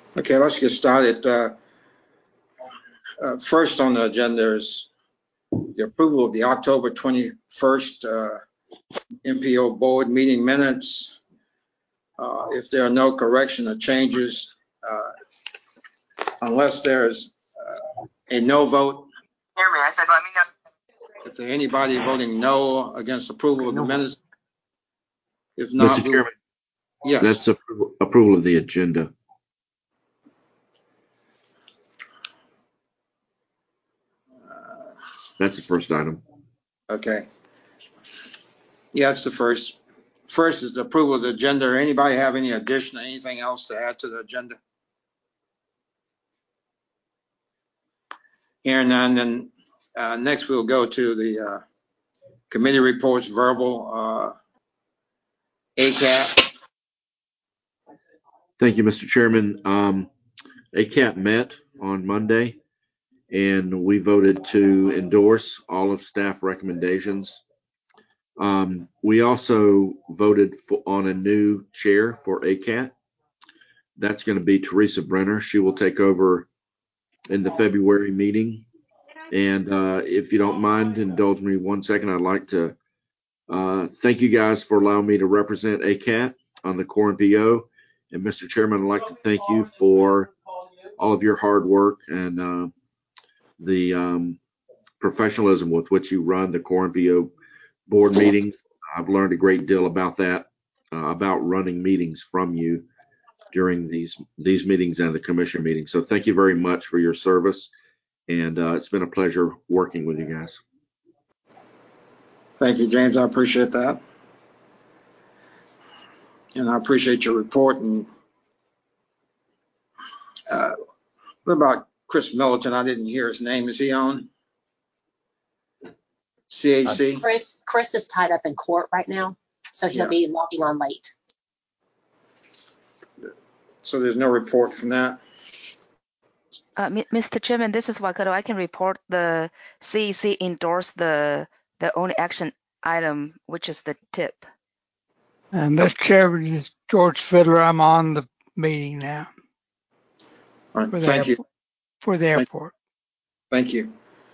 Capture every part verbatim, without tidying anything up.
Okay, let's get started. Uh, uh, first on the agenda is the approval of the October twenty-first uh, M P O board meeting minutes. Uh, if there are no correction or changes, uh, unless there's uh, a no vote, Hear me? I said, let me know. if there's anybody voting no against approval Okay, of the no vote. minutes, if not, Mister we'll, Chairman, yes. that's approval, approval of the agenda. Uh, That's the first item. okay. Yeah, that's the first. First is the approval of the agenda. Anybody have any additional, anything else to add to the agenda? Hearing none, then uh, next we'll go to the uh, committee reports, verbal, uh, A C A P. Thank you, Mister Chairman. Um, A C A P met on Monday and we voted to endorse all of staff recommendations. Um, we also voted for, on a new chair for A C A P. That's going to be Teresa Brenner. She will take over in the February meeting. And uh, if you don't mind, indulge me one second. I'd like to uh, thank you guys for allowing me to represent A C A P on the core M P O. And Mister Chairman, I'd like to thank you for all of your hard work and uh, the um, professionalism with which you run the core M P O board meetings. I've learned a great deal about that, uh, about running meetings from you during these these meetings and the commission meetings. So thank you very much for your service. And uh, it's been a pleasure working with you guys. Thank you, James. I appreciate that. And I appreciate your report. And uh, what about Chris Militant? I didn't hear his name. Is he on C A C? Uh, Chris, Chris is tied up in court right now, so he'll Yeah. be logging on late. So there's no report from that. Uh, Mi- Mister Chairman, this is Wakato. I can report the C E C endorsed the the only action item, which is the tip. And Mister Chairman, this is George Fiddler. I'm on the meeting now All right. for the Thank you. airport. For the Thank, airport. thank you.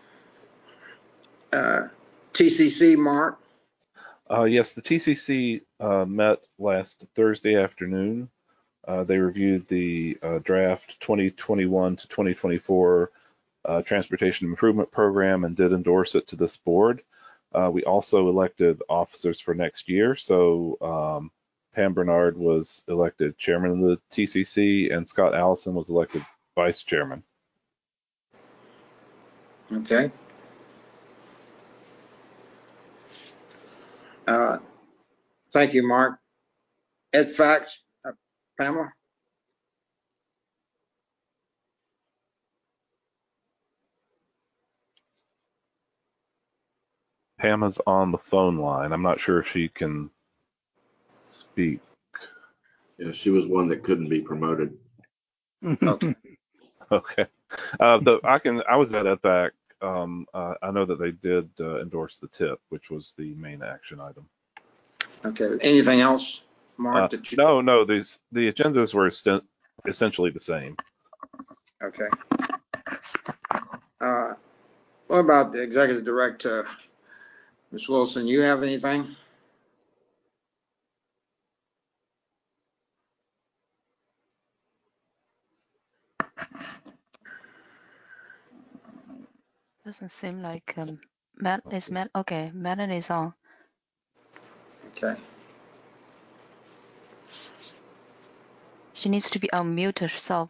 Uh, T C C, Mark. Uh, yes, the T C C uh, met last Thursday afternoon. Uh, they reviewed the uh, draft twenty twenty-one to twenty twenty-four uh, Transportation Improvement Program and did endorse it to this board. Uh, we also elected officers for next year. So um, Pam Bernard was elected chairman of the T C C and Scott Allison was elected vice chairman. Okay. Uh, thank you, Mark. Ed Fax, uh, Pamela. Pam is on the phone line. I'm not sure if she can speak. Yeah, she was one that couldn't be promoted. Okay. Okay. Uh, the I can I was at F A C. Um, uh, I know that they did uh, endorse the tip, which was the main action item. Okay. Anything else, Mark? Uh, That you? no, no, these the agendas were esten- essentially the same. Okay. Uh, what about the executive director, Miz Wilson? You have anything? Doesn't seem like um, Matt is Matt. Okay, Madeline is on. Okay. She needs to be unmute herself.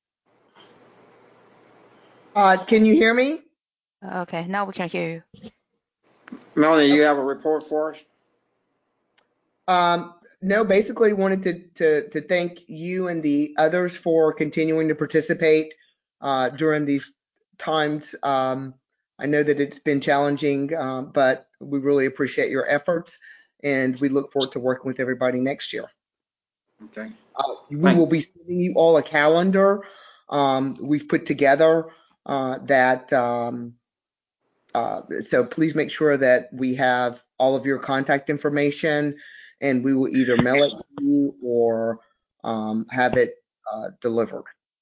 Uh, can you hear me? Okay, now we can hear you. Melanie, you have a report for us? Um, no, basically wanted to, to, to thank you and the others for continuing to participate uh, during these times. Um, I know that it's been challenging, uh, but we really appreciate your efforts and we look forward to working with everybody next year. Okay. Uh, we Thank will be sending you all a calendar um, we've put together uh, that um, uh, so please make sure that we have all of your contact information and we will either mail it to you or um, have it uh, delivered.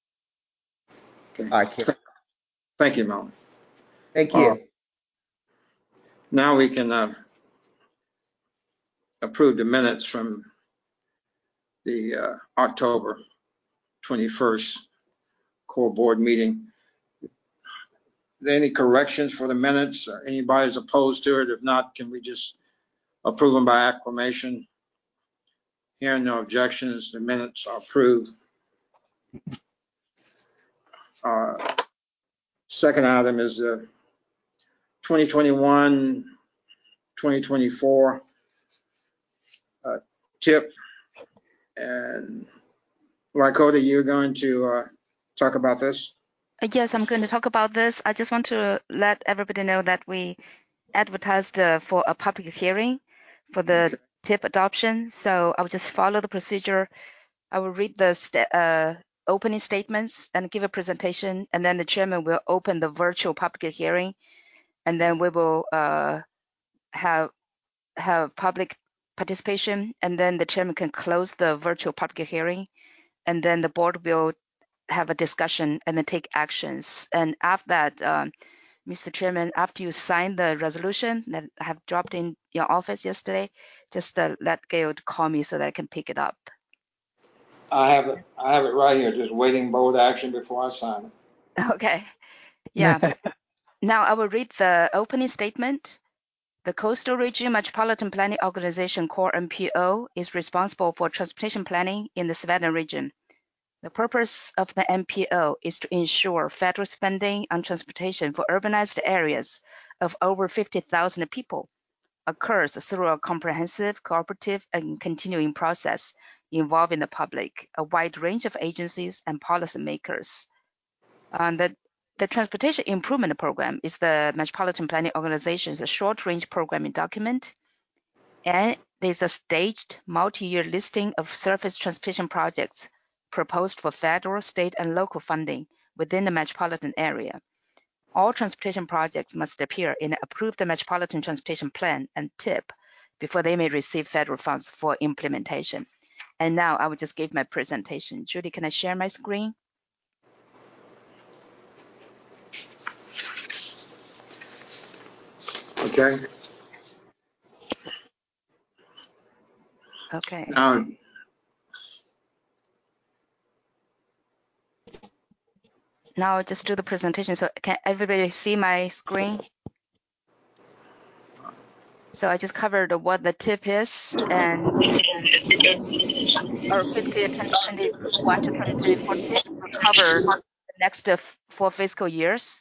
Okay. I can. Thank you, Melvin. Thank you. Uh, Now we can uh, approve the minutes from the uh, October twenty-first core board meeting. Are there any corrections for the minutes? Or anybody's opposed to it? If not, can we just approve them by acclamation? Hearing no objections, the minutes are approved. Uh, Second item is the twenty twenty-one twenty twenty-four uh, tip. And Lakota, you're going to uh, talk about this? Uh, Yes, I'm going to talk about this. I just want to let everybody know that we advertised uh, for a public hearing for the Okay. tip adoption. So I will just follow the procedure. I will read the sta- uh, opening statements and give a presentation, and then the chairman will open the virtual public hearing, and then we will uh, have have public participation, and then the chairman can close the virtual public hearing, and then the board will have a discussion and then take actions. And after that, um, Mister Chairman, after you sign the resolution that I have dropped in your office yesterday, just uh, let Gail call me so that I can pick it up. I have it. I have it right here. Just waiting board action before I sign it. Okay. Yeah. Now I will read the opening statement. The Coastal Region Metropolitan Planning Organization, Core M P O, is responsible for transportation planning in the Savannah region. The purpose of the M P O is to ensure federal spending on transportation for urbanized areas of over fifty thousand people occurs through a comprehensive, cooperative, and continuing process involving the public, a wide range of agencies and policymakers. Um, the, the Transportation Improvement Program is the Metropolitan Planning Organization's short-range programming document, and there's a staged multi-year listing of surface transportation projects proposed for federal, state, and local funding within the metropolitan area. All transportation projects must appear in an approved Metropolitan Transportation Plan and T I P before they may receive federal funds for implementation. And now I will just give my presentation. Judy, can I share my screen? Okay. Okay. Now, Now I'll just do the presentation. So can everybody see my screen? So I just covered what the T I P is, and the, our fiscal year twenty twenty-one to twenty twenty-four T I P will cover the next uh, four fiscal years.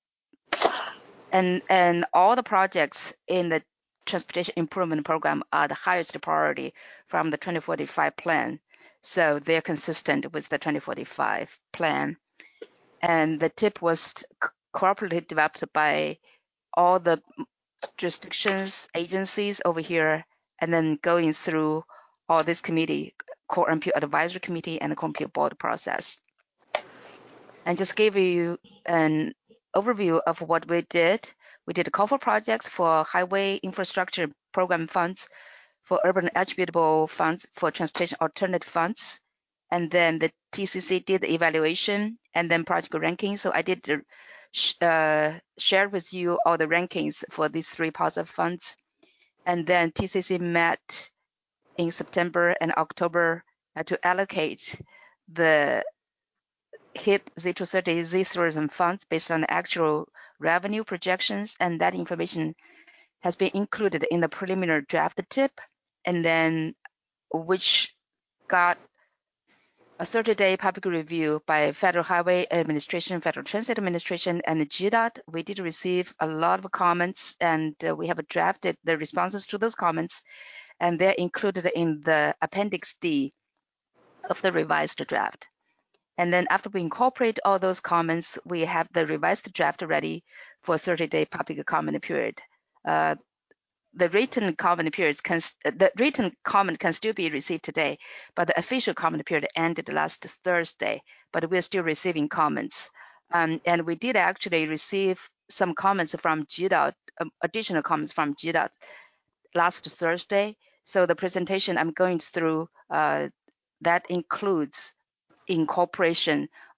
And, and all the projects in the Transportation Improvement Program are the highest priority from the twenty forty-five plan. So they're consistent with the twenty forty-five plan. And the T I P was cooperatively developed by all the jurisdictions, agencies over here, and then going through all this committee, Core M P O Advisory Committee and the Core M P O Board process. And just give you an overview of what we did. We did a call for projects for highway infrastructure program funds, for urban attributable funds, for transportation alternative funds. And then the T C C did the evaluation and then project ranking. So I did uh, share with you all the rankings for these three parts of funds. And then T C C met in September and October uh, to allocate the H I P Z two thirty Z tourism funds based on the actual revenue projections, and that information has been included in the preliminary draft T I P, and then which got a thirty-day public review by Federal Highway Administration, Federal Transit Administration, and G DOT. We did receive a lot of comments, and uh, we have drafted the responses to those comments, and they're included in the Appendix D of the revised draft. And then after we incorporate all those comments, we have the revised draft ready for thirty-day public comment period. Uh, the written comment periods can the written comment can still be received today, but the official comment period ended last Thursday. But we're still receiving comments, um, and we did actually receive some comments from G DOT, um, additional comments from G DOT last Thursday. So the presentation I'm going through uh, that includes incorporation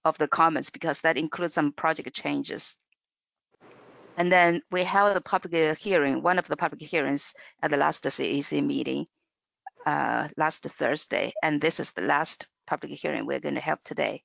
of the comments because that includes some project changes. And then we held a public hearing, one of the public hearings at the last C E C meeting uh, last Thursday, and this is the last public hearing we're going to have today.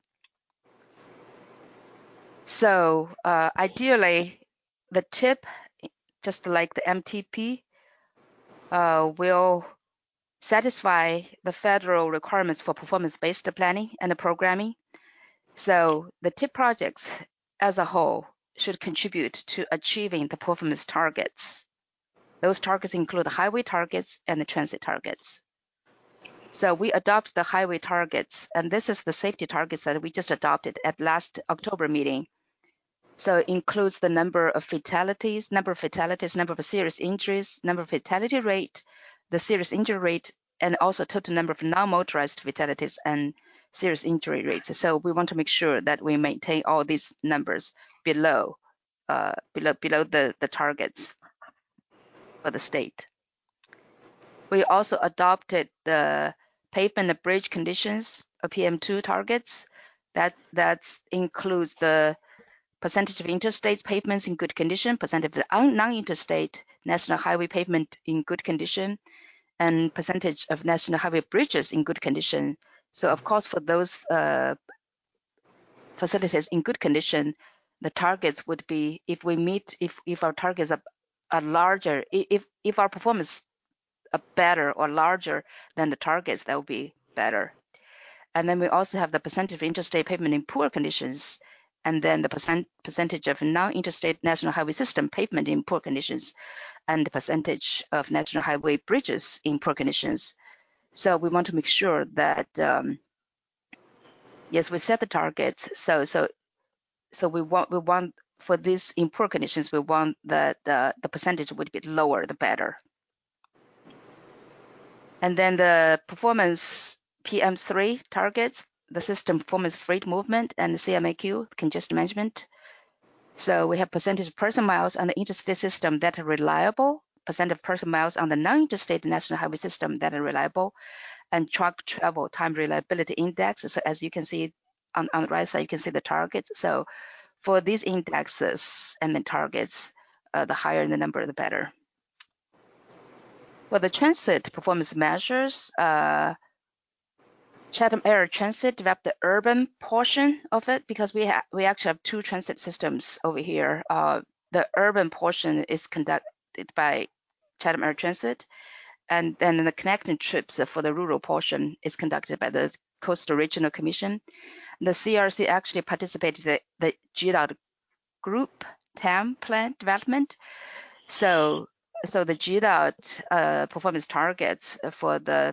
So uh, ideally, the tip, just like the M T P, uh, will satisfy the federal requirements for performance-based planning and programming. So the tip projects as a whole should contribute to achieving the performance targets. Those targets include the highway targets and the transit targets. So we adopt the highway targets, and this is the safety targets that we just adopted at last October meeting. So it includes the number of fatalities, number of fatalities, number of serious injuries, number of fatality rate, the serious injury rate, and also total number of non-motorized fatalities and serious injury rates. So we want to make sure that we maintain all these numbers below, uh, below, below the, the targets for the state. We also adopted the pavement and bridge conditions, P M two targets. That that includes the percentage of interstate pavements in good condition, percentage of non-interstate national highway pavement in good condition, and percentage of national highway bridges in good condition. So of course, for those uh, facilities in good condition, the targets would be, if we meet, if if our targets are, are larger, if if our performance are better or larger than the targets, that would be better. And then we also have the percentage of interstate pavement in poor conditions, and then the percent, percentage of non-interstate national highway system pavement in poor conditions, and the percentage of national highway bridges in poor conditions. So we want to make sure that, um, yes, we set the targets. So so so we want we want for these in poor conditions, we want that the, the percentage would be lower, the better. And then the performance P M three targets, the system performance freight movement and the C M A Q, congestion management. So we have percentage of person miles on the interstate system that are reliable, percent of person miles on the non-interstate national highway system that are reliable, and truck travel time reliability index. So as you can see on, on the right side, you can see the targets. So for these indexes and the targets, uh, the higher the number, the better. For the transit performance measures, uh, Chatham Area Transit developed the urban portion of it because we ha we actually have two transit systems over here. Uh, the urban portion is conducted by Chatham Area Transit, and then the connecting trips for the rural portion is conducted by the Coastal Regional Commission. The C R C actually participated in the, the G DOT group T A M plan development. So, so the G DOT uh, performance targets for the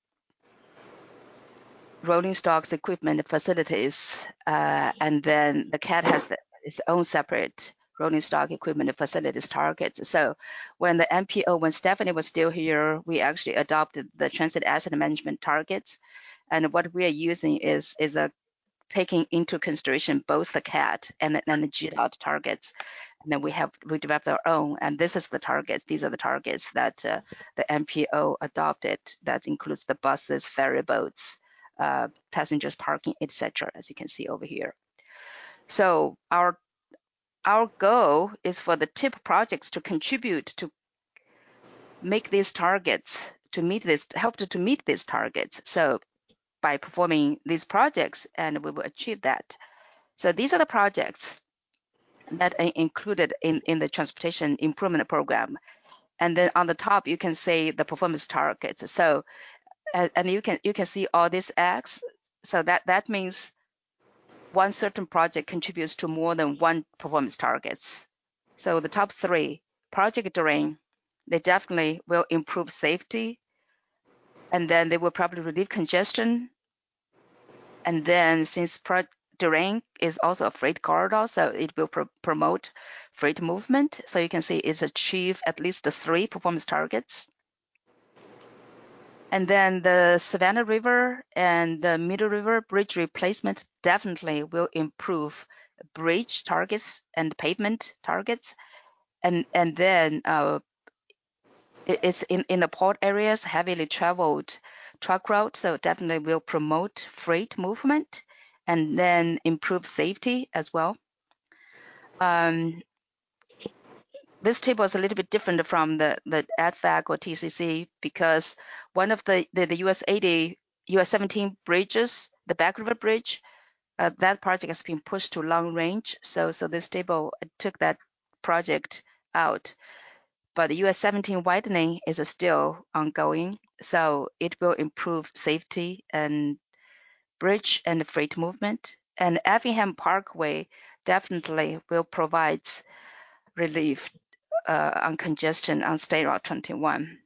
rolling stocks equipment facilities, uh, and then the C A T has the, its own separate rolling stock equipment facilities targets. So when the M P O, when Stephanie was still here, we actually adopted the transit asset management targets. And what we are using is, is a taking into consideration both the C A T and, and the G DOT targets. And then we have, we developed our own, and this is the targets. These are the targets that uh, the M P O adopted. That includes the buses, ferry boats, uh, passengers parking, et cetera, as you can see over here. So our, our goal is for the TIP projects to contribute to make these targets, to meet this, help to, to meet these targets. So by performing these projects, and we will achieve that. So these are the projects that are included in, in the transportation improvement program. And then on the top, you can see the performance targets. So, and, and you can you can see all these X. So that, that means one certain project contributes to more than one performance targets. So the top three, Project Terrain, they definitely will improve safety, and then they will probably relieve congestion. And then since Project Terrain is also a freight corridor, so it will pro promote freight movement. So you can see it's achieved at least the three performance targets. And then the Savannah River and the Middle River bridge replacement definitely will improve bridge targets and pavement targets. And and then uh, it, it's in, in the port areas, heavily traveled truck route, so definitely will promote freight movement. and then improve safety as well. Um, this table is a little bit different from the, the A D V A C or T C C because one of the, the, the U S eighty, U S seventeen bridges, the Back River Bridge, uh, that project has been pushed to long range. So, so this table took that project out. But the U S seventeen widening is still ongoing, so it will improve safety and bridge and freight movement. And Effingham Parkway definitely will provide relief uh, on congestion on State Route twenty-one.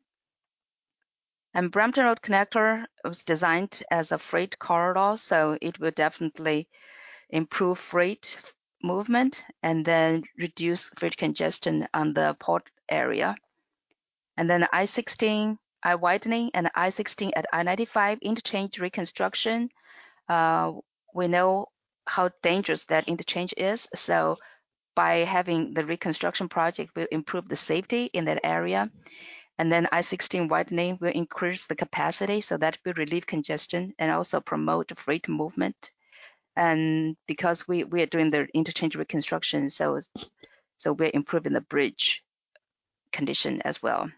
And Brampton Road Connector was designed as a freight corridor, so it will definitely improve freight movement and then reduce freight congestion on the port area. And then I sixteen, I widening, and I sixteen at I ninety-five interchange reconstruction. Uh, we know how dangerous that interchange is. So by having the reconstruction project will improve the safety in that area. And then I sixteen widening will increase the capacity, so that will relieve congestion and also promote freight movement. And because we, we are doing the interchange reconstruction, so, so we're improving the bridge condition as well.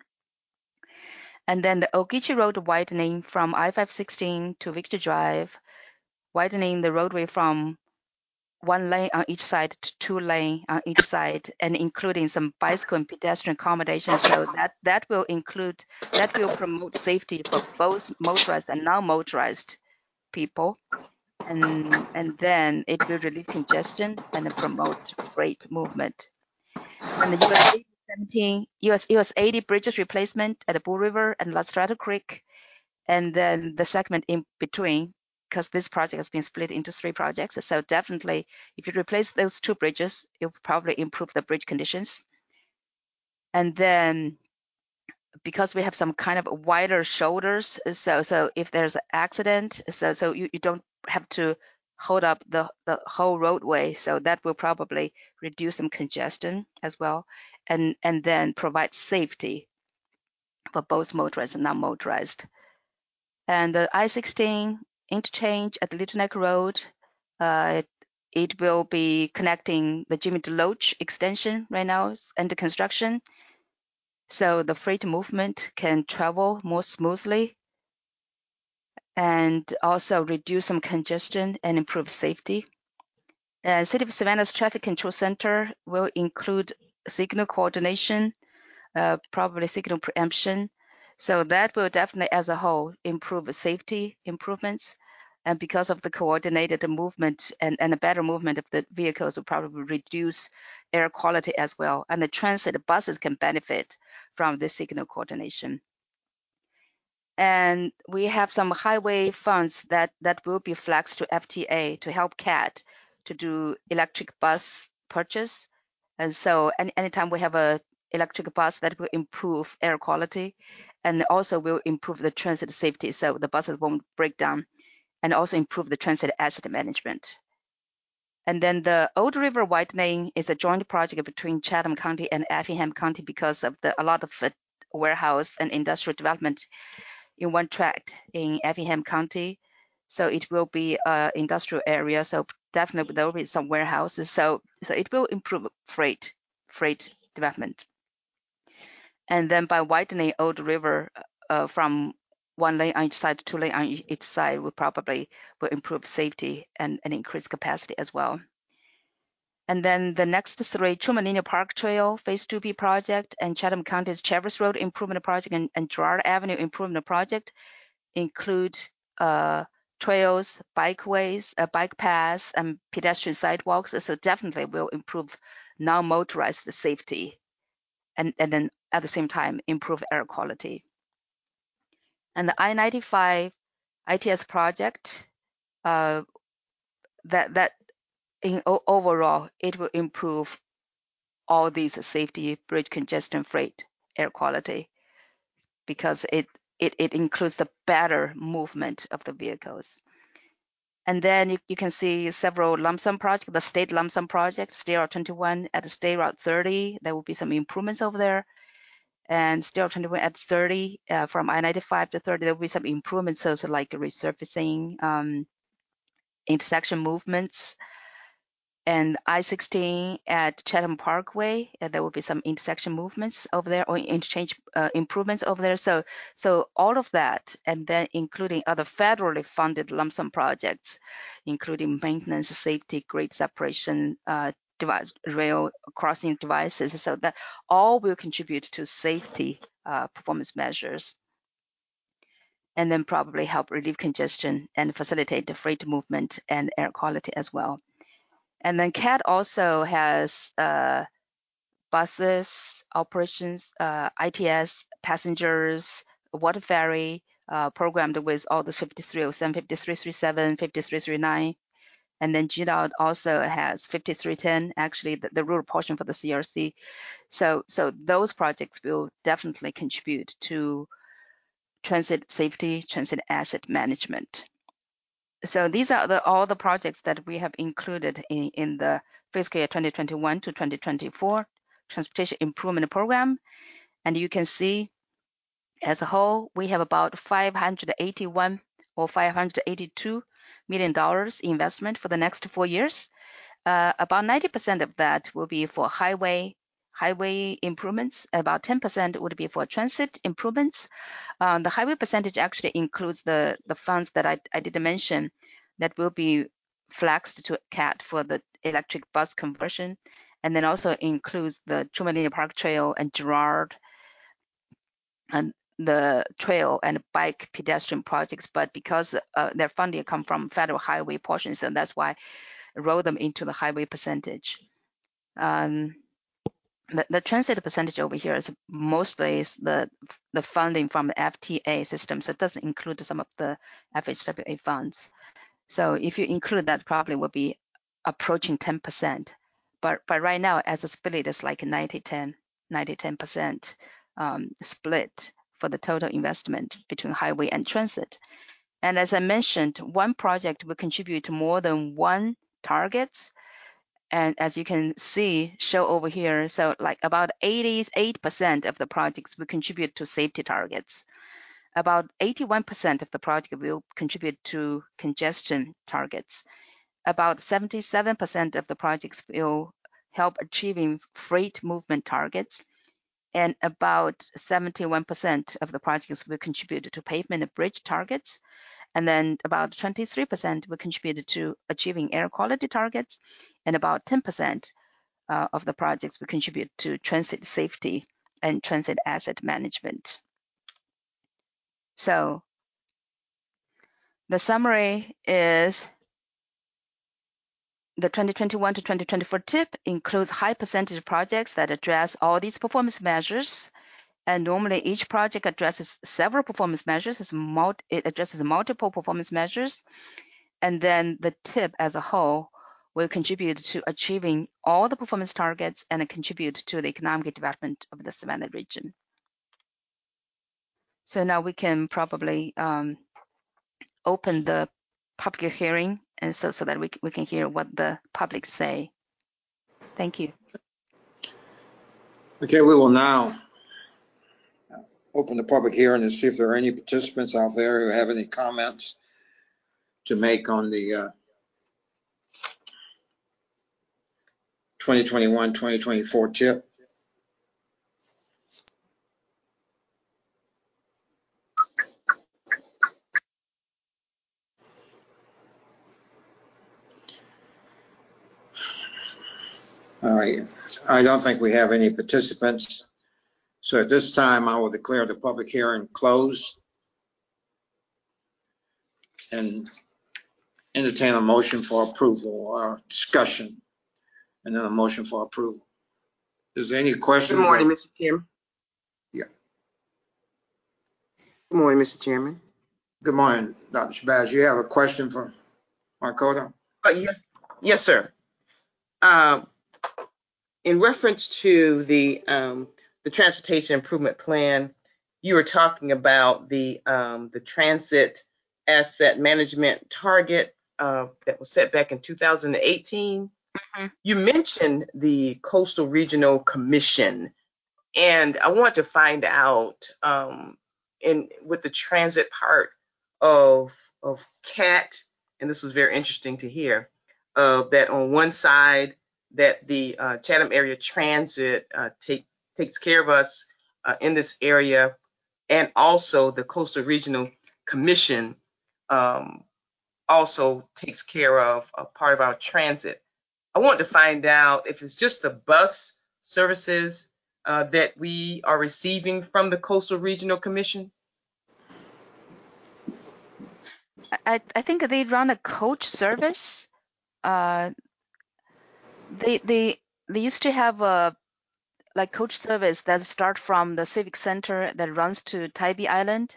And then the Ogeechee Road widening from I five sixteen to Victor Drive, widening the roadway from one lane on each side to two lane on each side, and including some bicycle and pedestrian accommodations. So that, that will include, that will promote safety for both motorized and non-motorized people. And, and then it will relieve congestion and promote freight movement. And the U S seventeen, U S, U S eighty bridges replacement at the Bull River and La Strata Creek. And then the segment in between, because this project has been split into three projects. So definitely, if you replace those two bridges, it will probably improve the bridge conditions. And then because we have some kind of wider shoulders, so so if there's an accident, so so you, you don't have to hold up the, the whole roadway. So that will probably reduce some congestion as well, and, and then provide safety for both motorized and non-motorized. And the I sixteen interchange at the Little Neck Road, uh, it, it will be connecting the Jimmy DeLoach extension right now under construction. So the freight movement can travel more smoothly and also reduce some congestion and improve safety. And City of Savannah's Traffic Control Center will include signal coordination, uh, probably signal preemption. So that will definitely, as a whole, improve safety improvements. And because of the coordinated movement and, and a better movement of the vehicles will probably reduce air quality as well. And the transit buses can benefit from this signal coordination. And we have some highway funds that, that will be flexed to F T A to help C A T to do electric bus purchase. And so any, anytime we have a electric bus, that will improve air quality and also will improve the transit safety, so the buses won't break down, and also improve the transit asset management. And then the Old River widening is a joint project between Chatham County and Effingham County because of the a lot of warehouse and industrial development in one tract in Effingham County. So it will be an industrial area, so definitely there will be some warehouses. So, so it will improve freight, freight development. And then by widening Old River uh, from one lane on each side to two lane on each side, we probably will improve safety and, and increase capacity as well. And then the next three, Truman Linear Park Trail, Phase two B project, and Chatham County's Traverse Road Improvement Project and, and Girard Avenue Improvement Project include uh, trails, bikeways, uh, bike paths, and pedestrian sidewalks. So definitely will improve non-motorized safety, and, and then at the same time improve air quality. And the I ninety-five I T S project, uh, that that in overall it will improve all these safety, bridge congestion, freight, air quality, because it it, it includes the better movement of the vehicles. And then you, you can see several lump sum projects, the state lump sum project, State Route twenty-one at the State Route thirty, there will be some improvements over there. And State Route twenty-one at thirty, uh, from I ninety-five to thirty, there will be some improvements, so, so like resurfacing, um, intersection movements. And I sixteen at Chatham Parkway, uh, there will be some intersection movements over there or interchange uh, improvements over there. So, so all of that, and then including other federally funded lump sum projects, including maintenance, safety, grade separation, uh, device, rail crossing devices. So that all will contribute to safety uh, performance measures, and then probably help relieve congestion and facilitate the freight movement and air quality as well. And then C A T also has uh, buses, operations, uh, I T S, passengers, water ferry uh, programmed with all the fifty-three oh seven, fifty-three thirty-seven, fifty-three thirty-nine. And then G DOT also has fifty-three ten, actually the, the rural portion for the C R C. So, so those projects will definitely contribute to transit safety, transit asset management. So these are the, all the projects that we have included in, in the fiscal year twenty twenty-one to twenty twenty-four Transportation Improvement Program. And you can see as a whole, we have about five hundred eighty-one or five hundred eighty-two million dollars investment for the next four years. Uh, about ninety percent of that will be for highway highway improvements. About ten percent would be for transit improvements. Um, the highway percentage actually includes the, the funds that I, I did mention that will be flexed to C A T for the electric bus conversion, and then also includes the Truman Linear Park Trail and Girard and the trail and bike pedestrian projects. But because uh, their funding come from federal highway portions, and that's why I roll them into the highway percentage. Um, The, the transit percentage over here is mostly is the the funding from the F T A system, so it doesn't include some of the F H W A funds. So if you include that, probably will be approaching ten percent. But but right now, as a split, it's like ninety ten, ninety ten percent um, split for the total investment between highway and transit. And as I mentioned, one project will contribute to more than one targets. And as you can see, show over here, so like about eighty-eight percent of the projects will contribute to safety targets. About eighty-one percent of the project will contribute to congestion targets. About seventy-seven percent of the projects will help achieving freight movement targets. And about seventy-one percent of the projects will contribute to pavement and bridge targets. And then about twenty-three percent will contribute to achieving air quality targets, and about ten percent uh, of the projects will contribute to transit safety and transit asset management. So the summary is the twenty twenty-one to twenty twenty-four tip includes high percentage projects that address all these performance measures. And normally each project addresses several performance measures. It addresses multiple performance measures. And then the tip as a whole will contribute to achieving all the performance targets and contribute to the economic development of the Savannah region. So now we can probably um, open the public hearing, and so, so that we, we can hear what the public say. Thank you. Okay, we will now open the public hearing and see if there are any participants out there who have any comments to make on the uh, twenty twenty-one twenty twenty-four tip. All right, I don't think we have any participants. So at this time, I will declare the public hearing closed and entertain a motion for approval or discussion, and then a motion for approval. Is there any Good questions? morning, Or, Mister Chairman. Yeah. Good morning, Mister Chairman. Good morning, Doctor Shabazz. You have a question for Markota? Uh, yes, yes, sir. Uh, in reference to the um, the transportation improvement plan, you were talking about the um, the transit asset management target uh, that was set back in two thousand eighteen. Mm-hmm. You mentioned the Coastal Regional Commission, and I want to find out um, in with the transit part of of C A T and this was very interesting to hear, uh, that on one side that the uh, Chatham Area Transit uh, take, takes care of us uh, in this area, and also the Coastal Regional Commission um, also takes care of a part of our transit. I want to find out if it's just the bus services uh, that we are receiving from the Coastal Regional Commission. I, I think they run a coach service. Uh, they they they used to have a like coach service that start from the Civic Center that runs to Tybee Island,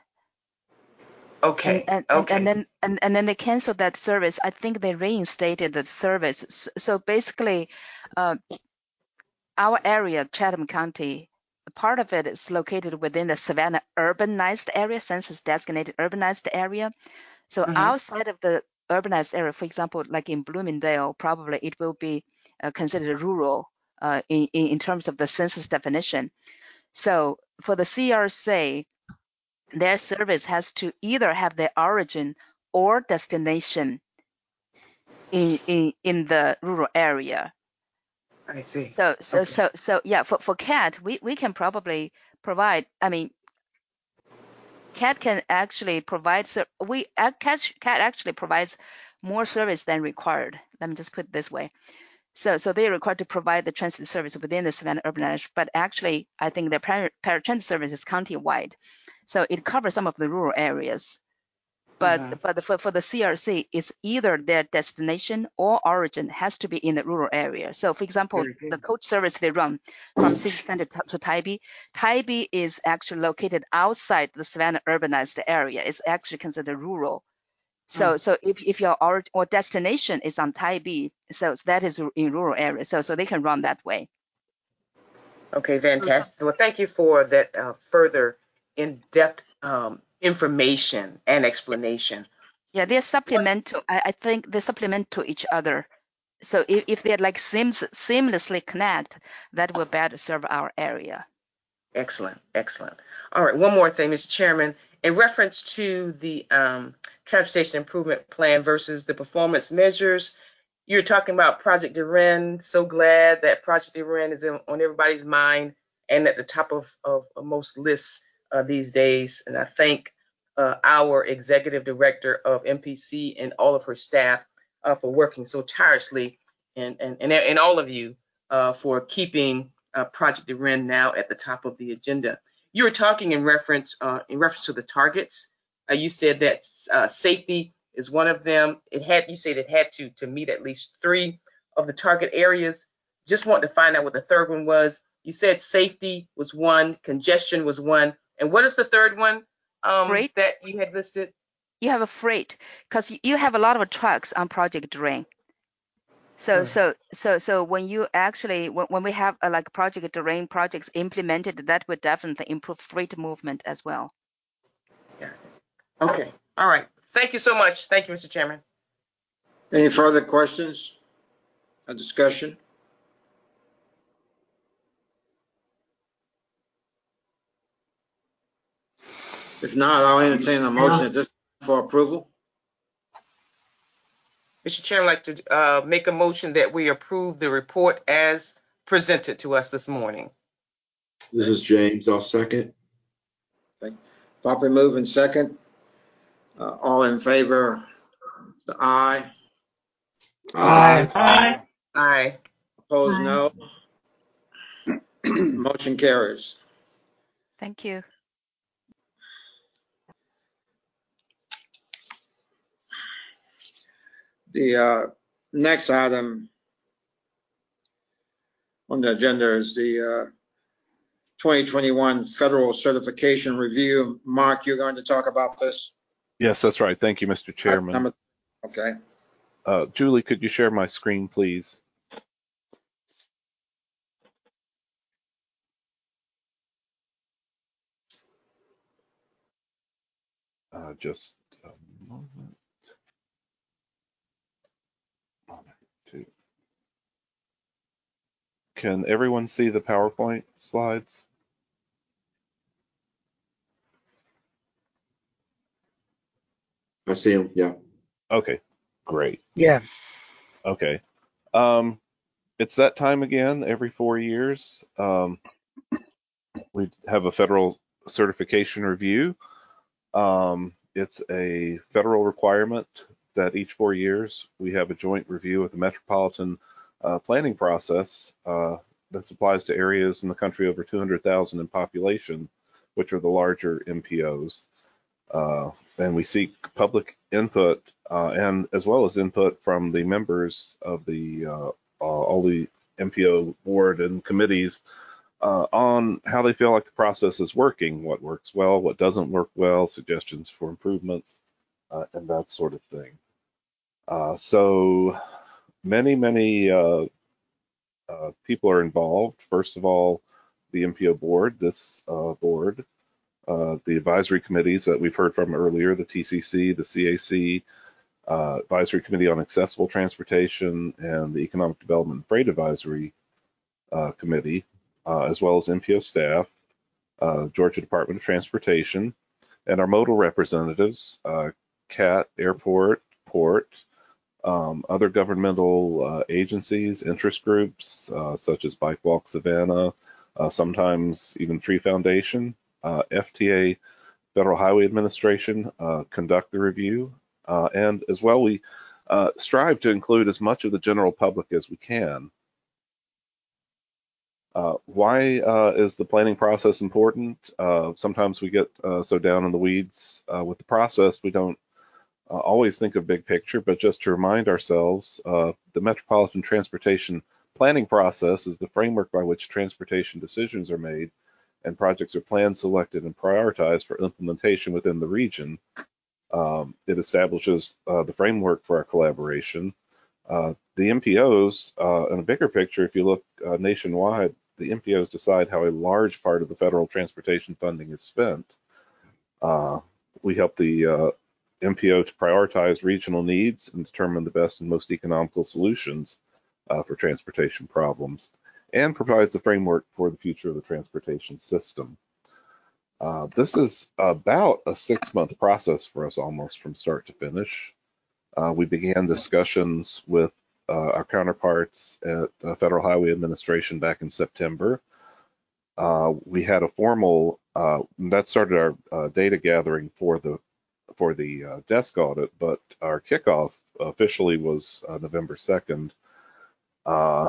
and Okay, and, and, and okay. then and, and then they canceled that service. I think they reinstated the service. S- So basically, uh, our area, Chatham County, part of it is located within the Savannah urbanized area, census designated urbanized area. So Mhm. outside of the urbanized area, for example, like in Bloomingdale, probably it will be uh, considered rural uh, in, in in terms of the census definition. So for the C R C, their service has to either have their origin or destination in in, in the rural area. I see. So so Okay. so so yeah, for for C A T, we we can probably provide. I mean, C A T can actually provide. ser- We uh, C A T C A T actually provides more service than required. Let me just put it this way. So so they are required to provide the transit service within the Savannah urban area, but actually I think the para- paratransit service is county-wide, so it covers some of the rural areas. But Mhm. but for, for the C R C, it's either their destination or origin has to be in the rural area. So for example, Very the good. coach service they run from Civic Center to, to Tybee, Tybee is actually located outside the Savannah urbanized area. It's actually considered rural. So Mm. so if, if your origin or destination is on Tybee, so that is in rural area. So so they can run that way. Okay, fantastic. Well, thank you for that uh, further in-depth um, information and explanation. Yeah, they're What? supplemental. I, I think they supplement to each other. So if, if they're like seams, seamlessly connect, that will better serve our area. Excellent, excellent. All right, one more thing, Mister Chairman. In reference to the um, transportation improvement plan versus the performance measures, you're talking about Project Duran. So glad that Project Duran is in, on everybody's mind and at the top of, of, of most lists uh, these days. And I thank uh, our executive director of M P C and all of her staff uh, for working so tirelessly, and, and, and, and all of you uh, for keeping uh, Project Duran now at the top of the agenda. You were talking in reference uh, in reference to the targets. Uh, you said that uh, safety is one of them. It had, you said it had to to meet at least three of the target areas. Just want to find out what the third one was. You said safety was one, congestion was one, and what is the third one um, Freight, that you had listed? you have a freight because you have a lot of trucks on Project Drain. So Mm. so so so when you actually when, when we have a, like Project Drain projects implemented, that would definitely improve freight movement as well. Yeah. Okay. All right. Thank you so much. Thank you, Mister Chairman. Any further questions or discussion? If not, I'll entertain a motion at this for approval. Mister Chairman, I'd like to uh, make a motion that we approve the report as presented to us this morning. This is James. I'll second. Properly moved in second. Uh, all in favor, the aye. Aye. Aye. Aye. Opposed, no. Motion carries. Thank you. The uh, next item on the agenda is the uh, twenty twenty-one Federal Certification Review. Mark, you're going to talk about this? Yes, that's right. Thank you, Mister Uh, Chairman. number- Okay. Uh, Julie, could you share my screen, please? Uh, just a moment. Moment, two. Can everyone see the PowerPoint slides? I see him. Yeah. Okay, Great. Yeah. Okay. Um, it's that time again. Every four years, um, we have a federal certification review. Um, it's a federal requirement that each four years we have a joint review of the metropolitan uh, planning process. Uh, this applies to areas in the country over two hundred thousand in population, which are the larger M P Os. Uh, and we seek public input uh, and as well as input from the members of the uh, uh, all the M P O board and committees uh, on how they feel like the process is working, what works well, what doesn't work well, suggestions for improvements, uh, and that sort of thing. Uh, so many, many uh, uh, people are involved. First of all, the M P O board, this uh, board, uh, the advisory committees that we've heard from earlier, the T C C, the C A C, uh, Advisory Committee on Accessible Transportation, and the Economic Development and Freight Advisory uh, Committee, uh, as well as M P O staff, uh, Georgia Department of Transportation, and our modal representatives, uh, C A T, Airport, Port, um, other governmental uh, agencies, interest groups, uh, such as Bike Walk Savannah, uh, sometimes even Tree Foundation, uh, F T A, Federal Highway Administration, uh, conduct the review, uh, and as well we uh, strive to include as much of the general public as we can. Uh, why uh, is the planning process important? Uh, sometimes we get uh, so down in the weeds uh, with the process, we don't uh, always think of big picture, but just to remind ourselves, uh, the Metropolitan Transportation Planning process is the framework by which transportation decisions are made and projects are planned, selected, and prioritized for implementation within the region. Um, it establishes uh, the framework for our collaboration. Uh, the M P Os, uh, in a bigger picture, if you look uh, nationwide, the M P Os decide how a large part of the federal transportation funding is spent. Uh, we help the uh, M P O to prioritize regional needs and determine the best and most economical solutions uh, for transportation problems, and provides the framework for the future of the transportation system. Uh, this is about a six-month process for us, almost from start to finish. Uh, we began discussions with uh, our counterparts at the Federal Highway Administration back in September. Uh, we had a formal uh, that started our uh, data gathering for the for the uh, desk audit, but our kickoff officially was uh, November second. Uh,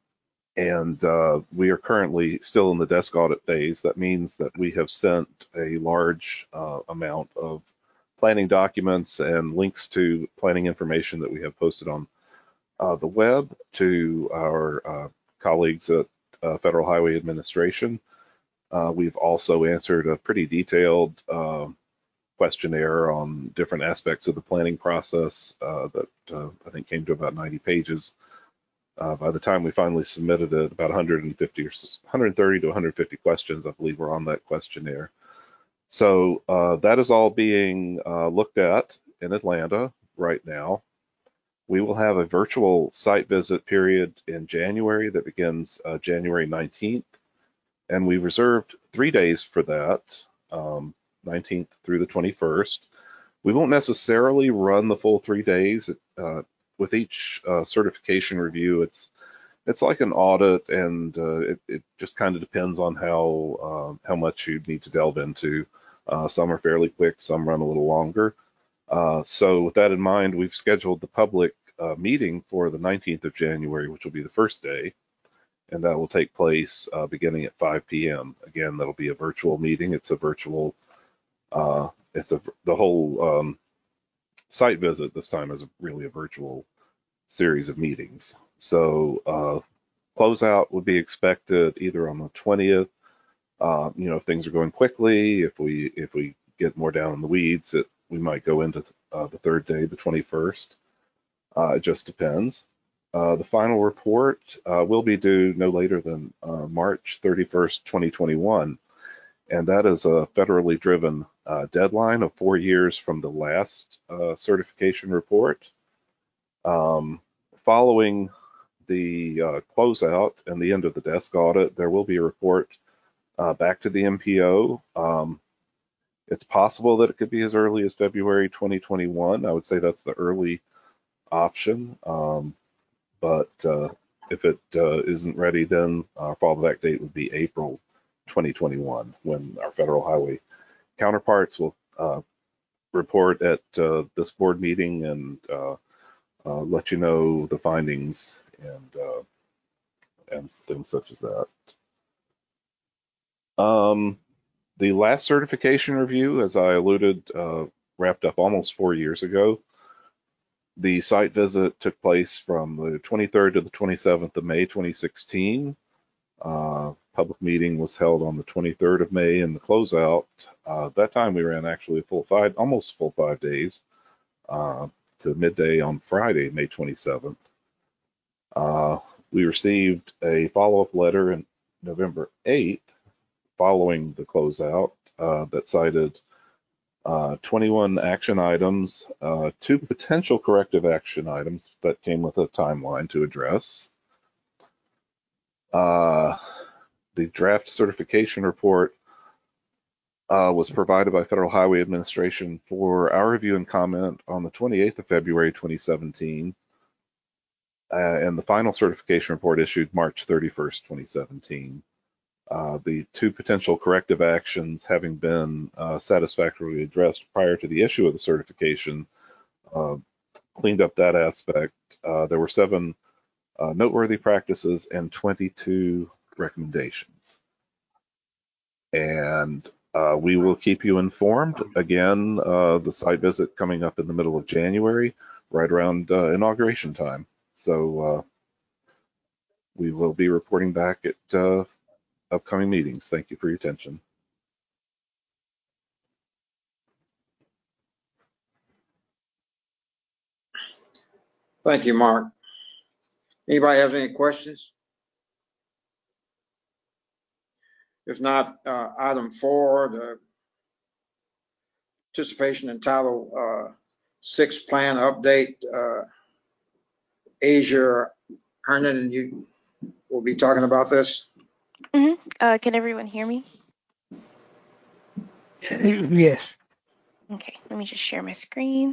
and uh, we are currently still in the desk audit phase. That means that we have sent a large uh, amount of planning documents and links to planning information that we have posted on uh, the web to our uh, colleagues at uh, Federal Highway Administration. Uh, we've also answered a pretty detailed uh, questionnaire on different aspects of the planning process uh, that uh, I think came to about ninety pages. Uh, by the time we finally submitted it, about one hundred fifty or one hundred thirty to one hundred fifty questions, I believe, were on that questionnaire. So uh, that is all being uh, looked at in Atlanta right now. We will have a virtual site visit period in January that begins uh, January nineteenth, and we reserved three days for that, um, nineteenth through the twenty-first. We won't necessarily run the full three days. Uh, with each uh, certification review, it's it's like an audit, and uh, it, it just kind of depends on how uh, how much you need to delve into. Uh, some are fairly quick, some run a little longer. Uh, so with that in mind, we've scheduled the public uh, meeting for the nineteenth of January, which will be the first day, and that will take place uh, beginning at five p m Again, that'll be a virtual meeting. It's a virtual, uh, it's a the whole um, site visit this time is really a virtual series of meetings. So uh, closeout would be expected either on the twentieth. Uh, you know, if things are going quickly, if we if we get more down in the weeds, it, we might go into uh, the third day, the twenty-first. Uh, it just depends. Uh, the final report uh, will be due no later than uh, March thirty-first, twenty twenty-one, and that is a federally driven uh, deadline of four years from the last uh, certification report. Um, following the uh, closeout and the end of the desk audit, there will be a report uh, back to the M P O. Um, it's possible that it could be as early as February twenty twenty-one. I would say that's the early option. Um, but uh, if it uh, isn't ready, then our fallback date would be April twenty twenty-one, when our federal highway counterparts will uh, report at uh, this board meeting and uh, uh, let you know the findings and uh, and things such as that. Um, the last certification review, as I alluded, uh, wrapped up almost four years ago. The site visit took place from the twenty-third to the twenty-seventh of May twenty sixteen. Uh, public meeting was held on the twenty-third of May, and the closeout, uh, that time we ran actually a full five, almost full five days, uh, to midday on Friday, May twenty-seventh. Uh, we received a follow-up letter on November eighth following the closeout uh, that cited uh, twenty-one action items, uh, two potential corrective action items that came with a timeline to address. Uh, the draft certification report uh, was provided by Federal Highway Administration for our review and comment on the twenty-eighth of February twenty seventeen, uh, and the final certification report issued March thirty-first, twenty seventeen. Uh, the two potential corrective actions having been uh, satisfactorily addressed prior to the issue of the certification, uh, cleaned up that aspect. Uh, there were seven uh, noteworthy practices and twenty-two recommendations. And uh, we will keep you informed. Again, uh, the site visit coming up in the middle of January, right around uh, inauguration time. So uh, we will be reporting back at uh, upcoming meetings. Thank you for your attention. Thank you, Mark. Anybody have any questions? If not, uh, item four, the participation in Title uh, Six Plan Update. Uh, Asia Hernan, you will be talking about this. Mm-hmm. Uh, can everyone hear me? Yes. Okay, let me just share my screen.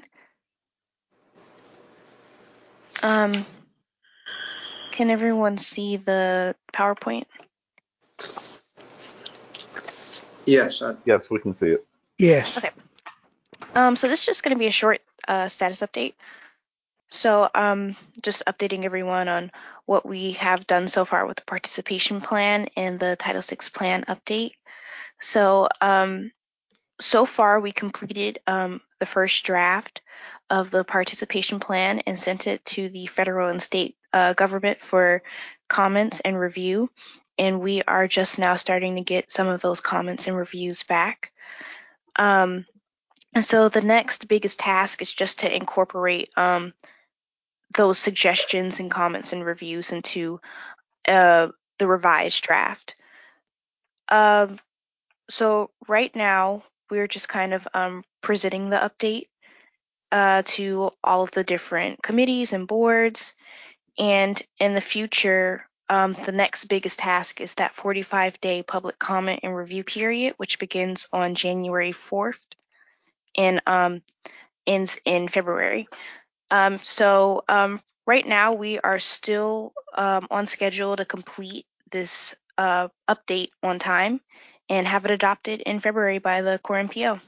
Um, can everyone see the PowerPoint? Yes. I, Yes, we can see it. Yes. Okay. Um, so this is just going to be a short uh, status update. So um, just updating everyone on what we have done so far with the participation plan and the Title Six plan update. So um, so far we completed um, the first draft of the participation plan and sent it to the federal and state uh, government for comments and review. And we are just now starting to get some of those comments and reviews back. Um, and so the next biggest task is just to incorporate um, those suggestions and comments and reviews into uh, the revised draft. Um, so right now we're just kind of um, presenting the update uh, to all of the different committees and boards. And in the future, um, the next biggest task is that forty-five day public comment and review period, which begins on January fourth and um, ends in February. Um, so um, right now we are still um, on schedule to complete this uh, update on time and have it adopted in February by the Core M P O.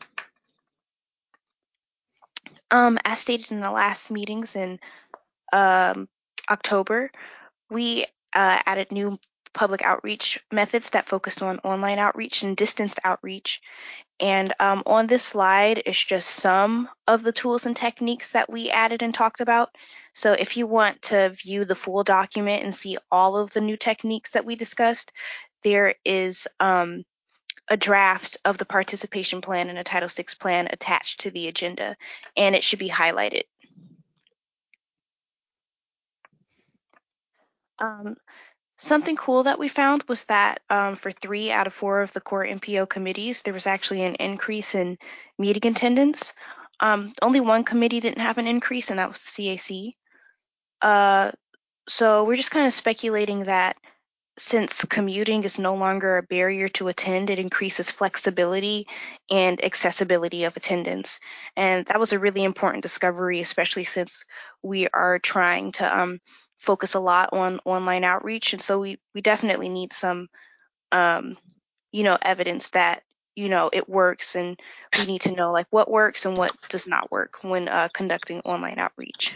Um, as stated in the last meetings in um, October, we uh, added new public outreach methods that focused on online outreach and distanced outreach. And um, on this slide is just some of the tools and techniques that we added and talked about. So if you want to view the full document and see all of the new techniques that we discussed, there is um, a draft of the participation plan and a Title Six plan attached to the agenda, and it should be highlighted. Um, Something cool that we found was that um, for three out of four of the core M P O committees, there was actually an increase in meeting attendance. Um, only one committee didn't have an increase, and that was the C A C. Uh, so we're just kind of speculating that since commuting is no longer a barrier to attend, it increases flexibility and accessibility of attendance. And that was a really important discovery, especially since we are trying to um, focus a lot on online outreach. And so we, we definitely need some, um, you know, evidence that, you know, it works, and we need to know like what works and what does not work when uh, conducting online outreach.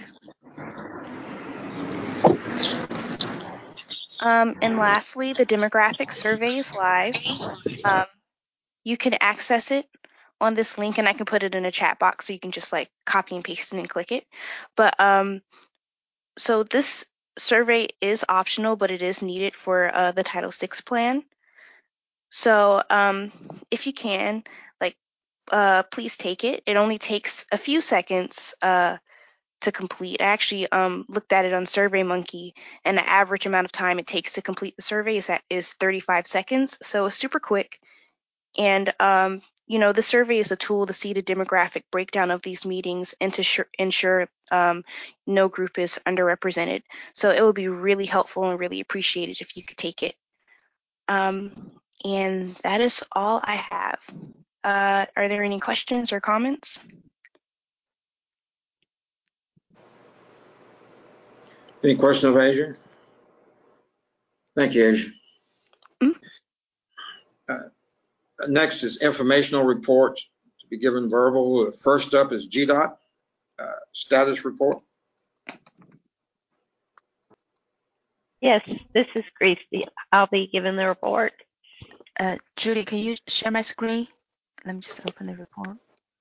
Um, and lastly, the demographic survey is live. Um, you can access it on this link, and I can put it in a chat box so you can just like copy and paste it and click it. But um, so this survey is optional, but it is needed for uh, the Title six plan. So um, if you can, like, uh, please take it. It only takes a few seconds uh, to complete. I actually um, looked at it on SurveyMonkey, and the average amount of time it takes to complete the survey is, at, is thirty-five seconds. So it's super quick. And, um, you know, the survey is a tool to see the demographic breakdown of these meetings and to ensure, ensure um, no group is underrepresented. So it would be really helpful and really appreciated if you could take it. Um, and that is all I have. Uh, are there any questions or comments? Any question of Asia? Thank you, Asia. Mm. Uh, next is informational reports to be given verbal. First up is G DOT uh, status report. Yes, this is Christy. I'll be giving the report. Uh, Judy, can you share my screen? Let me just open the report.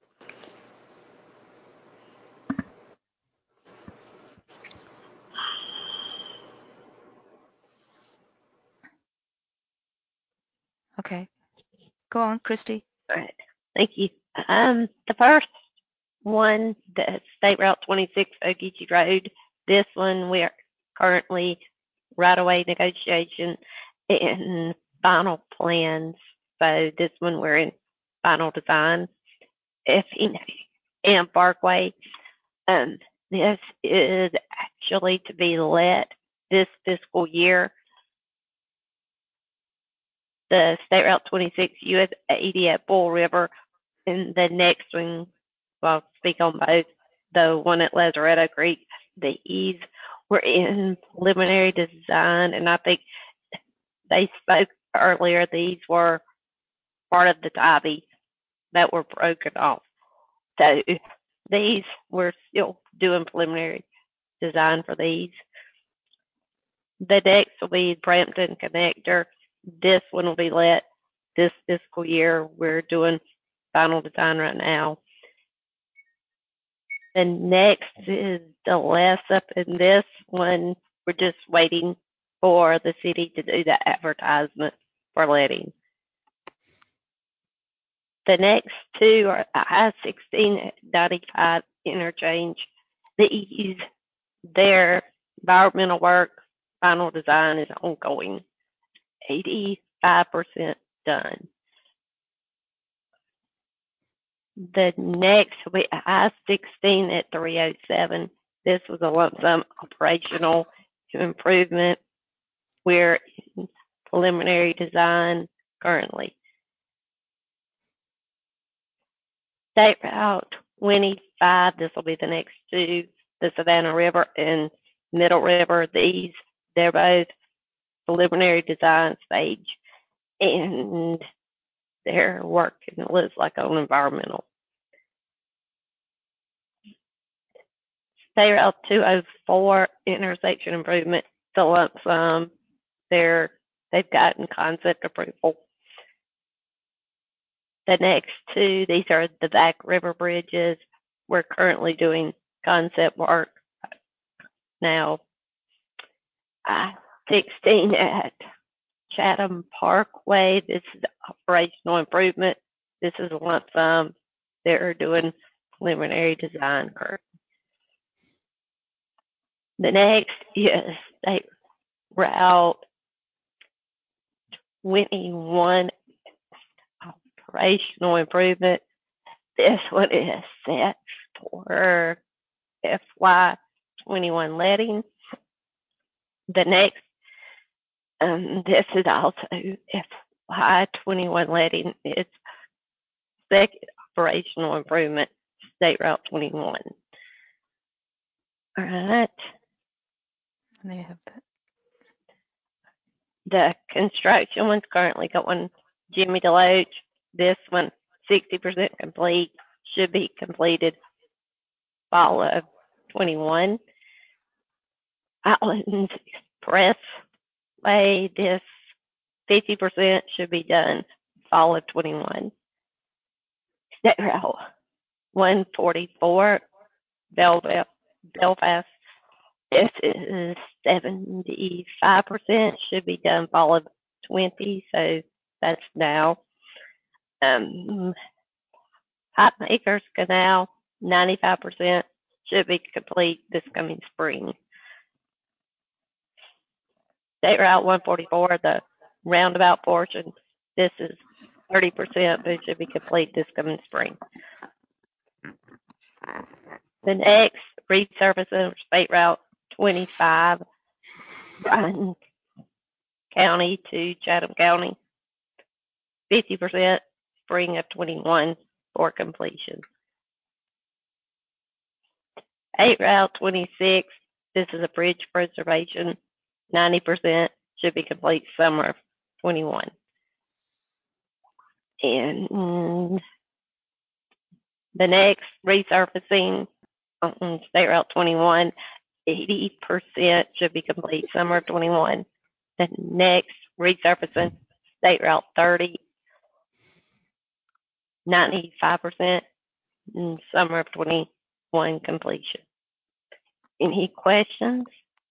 Okay, go on, Christy. All right, thank you. Um, the first one, the State Route twenty-six Ogeechee Road. This one we are currently right-of-way negotiation and final plans. So this one we're in final design. If you know, and Parkway, um, this is actually to be let this fiscal year. The State Route twenty-six U S eighty at Bull River, and the next one, well, I'll speak on both. The one at Lazaretto Creek, the E's were in preliminary design, and I think they spoke earlier. These were part of the Tybee that were broken off. So these we're still doing preliminary design for these. The next will be Brampton Connector. This one will be let this fiscal year. We're doing final design right now. The next is the less up in this one. We're just waiting for the city to do the advertisement for letting. The next two are I sixteen at ninety-five interchange. These, their environmental work, final design is ongoing. eighty-five percent done. The next will be I sixteen at three oh seven. This was a lump sum operational improvement. We're in preliminary design currently. State Route twenty-five, this will be the next two, the Savannah River and Middle River. These, they're both preliminary design stage, and they're working, it looks like, on environmental. State Route two oh four, intersection improvement, the lump sum, they're, they've gotten concept approval. The next two, these are the back river bridges. We're currently doing concept work now. I sixteen at Chatham Parkway, this is operational improvement. This is a lump sum. They're doing preliminary design currently. The next is State Route twenty-one, operational improvement. This one is set for F Y twenty-one letting. The next Um, this is also F Y twenty-one letting its second operational improvement, State Route twenty-one. All right. They have that. The construction one's currently going Jimmy DeLoach. This one, sixty percent complete, should be completed fall of twenty-one. Outlands Expressway, this fifty percent should be done fall of twenty-one. State Route one forty-four, Belfast, Belfast, this is seventy-five percent should be done fall of twenty, so that's now. Um, Hot Acres Canal, ninety-five percent should be complete this coming spring. State Route one forty-four, the roundabout portion, this is thirty percent, but it should be complete this coming spring. The next resurfacing of State Route twenty-five, Bryan County to Chatham County, fifty percent spring of twenty-one for completion. State Route twenty-six, this is a bridge preservation, ninety percent should be complete summer of twenty-one. And mm, the next resurfacing on State Route twenty-one, eighty percent should be complete summer of twenty-one. The next resurfacing State Route thirty, ninety-five percent in summer of twenty-one completion. Any questions?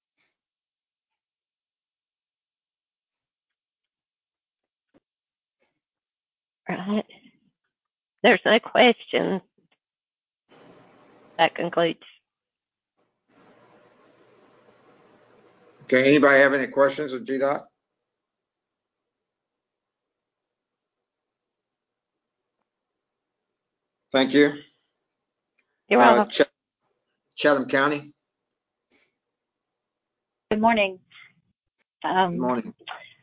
Right. There's no questions. That concludes. Okay, anybody have any questions of G DOT? Thank you. You're Uh, welcome. Ch- Chatham County, Good morning. Um, good morning.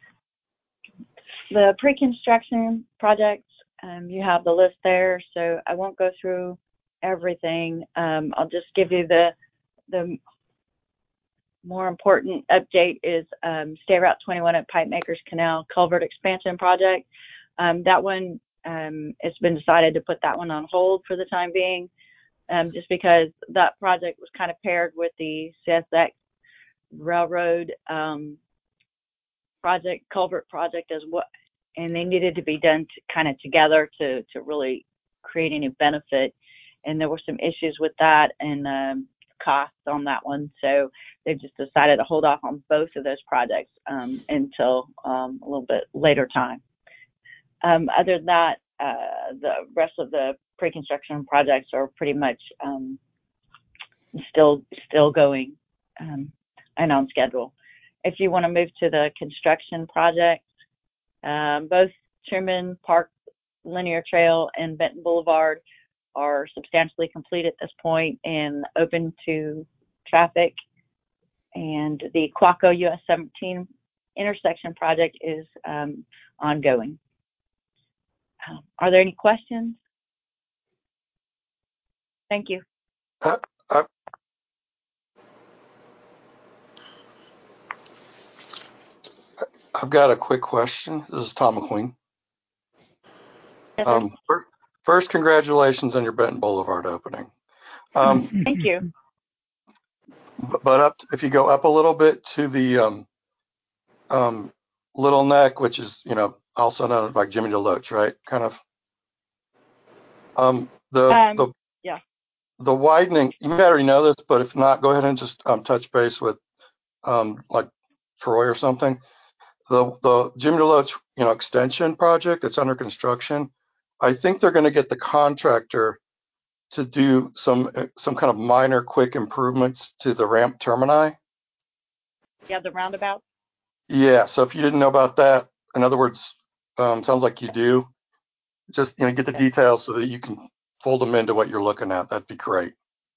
The pre-construction projects, um, you have the list there, so I won't go through everything. Um, I'll just give you the the more important update is um, State Route twenty-one at Pipe Makers Canal Culvert Expansion Project. Um, that one, um, it's been decided to put that one on hold for the time being, um, just because that project was kind of paired with the C S X Railroad um, project, culvert project as well, and they needed to be done to, kind of together to to really create any benefit. And there were some issues with that and um, costs on that one, so they just decided to hold off on both of those projects um, until um, a little bit later time. Um, other than that, uh, the rest of the pre-construction projects are pretty much um, still still going um, and on schedule. If you want to move to the construction projects, um, both Truman Park Linear Trail and Benton Boulevard are substantially complete at this point and open to traffic. And the Quaco U S seventeen intersection project is um, ongoing. Um, are there any questions? Thank you. Uh, I, I've got a quick question. This is Tom McQueen. Yes, Um, fir- first, congratulations on your Benton Boulevard opening. Um, thank you. but up, if you go up a little bit to the um, um, Little Neck, which is, you know, also known as like Jimmy DeLoach, right? Kind of. Um, the Um, the yeah. the widening. You may already know this, but if not, go ahead and just um, touch base with um, like Troy or something. The the Jimmy DeLoach, you know, extension project that's under construction. I think they're going to get the contractor to do some some kind of minor quick improvements to the ramp termini. Yeah, the roundabout. Yeah, so if you didn't know about that, in other words, um, sounds like you do. Just, you know, get the details so that you can fold them into what you're looking at. That'd be great.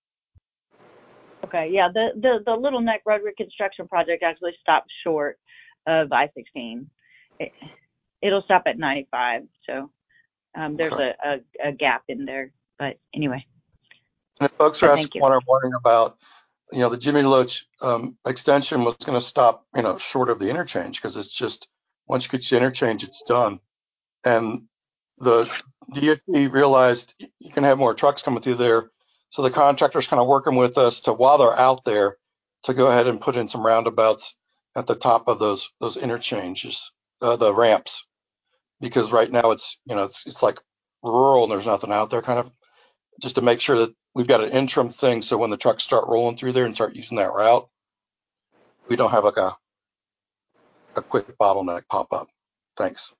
Okay, yeah, the, the, the Little Neck Road reconstruction project actually stopped short. of I sixteen. It, it'll stop at ninety-five, so um, there's Okay. a, a, a gap in there. But anyway, And if folks are but asking thank you. what I'm wondering about, you know, the Jimmy Loach um, extension was going to stop, you know, short of the interchange because it's just once you get to the interchange, it's done. And the D O T realized you can have more trucks coming through there, so the contractor's kind of working with us to while they're out there to go ahead and put in some roundabouts at the top of those those interchanges, uh, the ramps, because right now it's you know it's it's like rural and there's nothing out there, kind of just to make sure that we've got an interim thing so when the trucks start rolling through there and start using that route, we don't have like a a quick bottleneck pop up. Thanks.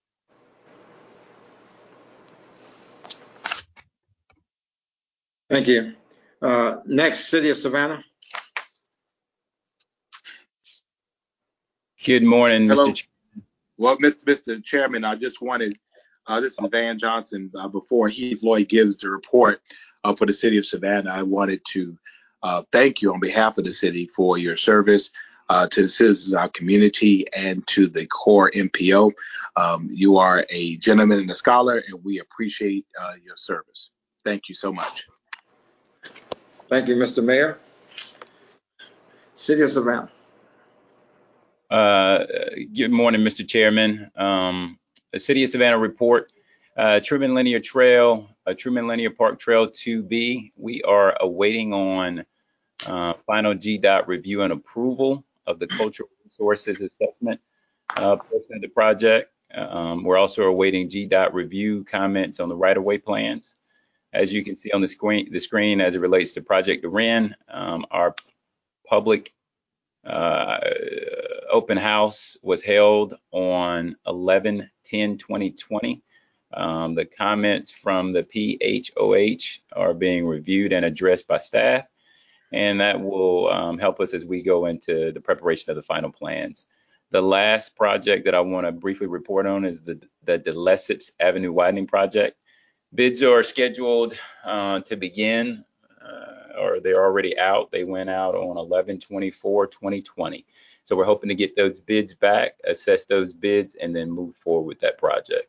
Thank you. Uh, next, City of Savannah. Good morning, Hello. Mister Ch- Well, Mister Mister Chairman, I just wanted, uh, this is Van Johnson. Uh, before Heath Lloyd gives the report uh, for the City of Savannah, I wanted to uh, thank you on behalf of the city for your service uh, to the citizens of our community and to the core M P O. Um, you are a gentleman and a scholar, and we appreciate uh, your service. Thank you so much. Thank you, Mister Mayor. City of Savannah. Uh, good morning, Mister Chairman. Um, the City of Savannah report, uh, Truman Linear Trail, uh, Truman Linear Park Trail two B. We are awaiting on uh, final G DOT review and approval of the cultural resources assessment uh, portion of the project. Um, we're also awaiting G DOT review comments on the right-of-way plans. As you can see on the screen, the screen as it relates to Project Duran, um, our public uh, open house was held on eleven ten twenty twenty. Um, the comments from the P H O H are being reviewed and addressed by staff, and that will um, help us as we go into the preparation of the final plans. The last project that I want to briefly report on is the, the, the Lesseps Avenue widening project. Bids are scheduled uh, to begin, uh, or they're already out. They went out on eleven twenty-four twenty twenty. So we're hoping to get those bids back, assess those bids, and then move forward with that project.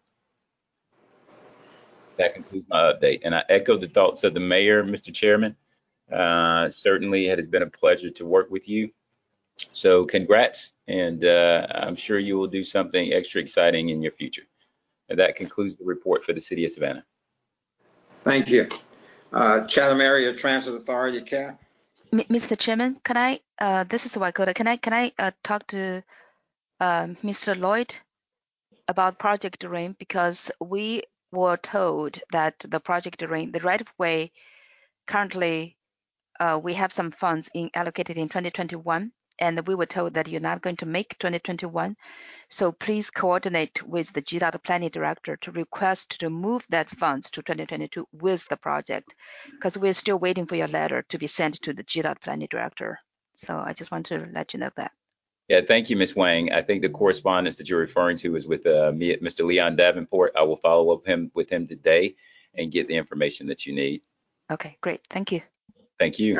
That concludes my update. And I echo the thoughts of the mayor, Mister Chairman. Uh, certainly it has been a pleasure to work with you. So congrats, and uh, I'm sure you will do something extra exciting in your future. And that concludes the report for the City of Savannah. Thank you. Uh, Chatham Area Transit Authority, Cat. M- Mister Chairman, can I, uh, this is Waikoda, can I, can I uh, talk to uh, Mister Lloyd about Project Rain? Because we were told that the Project Rain, the right of way, currently uh, we have some funds in allocated in twenty twenty-one, and we were told that you're not going to make twenty twenty-one. So please coordinate with the G DOT planning director to request to move that funds to twenty twenty-two with the project, because we're still waiting for your letter to be sent to the G DOT planning director. So I just want to let you know that. Yeah, thank you, Miz Wang. I think the correspondence that you're referring to is with uh, me, Mister Leon Davenport. I will follow up him with him today and get the information that you need. Okay, great. Thank you. Thank you.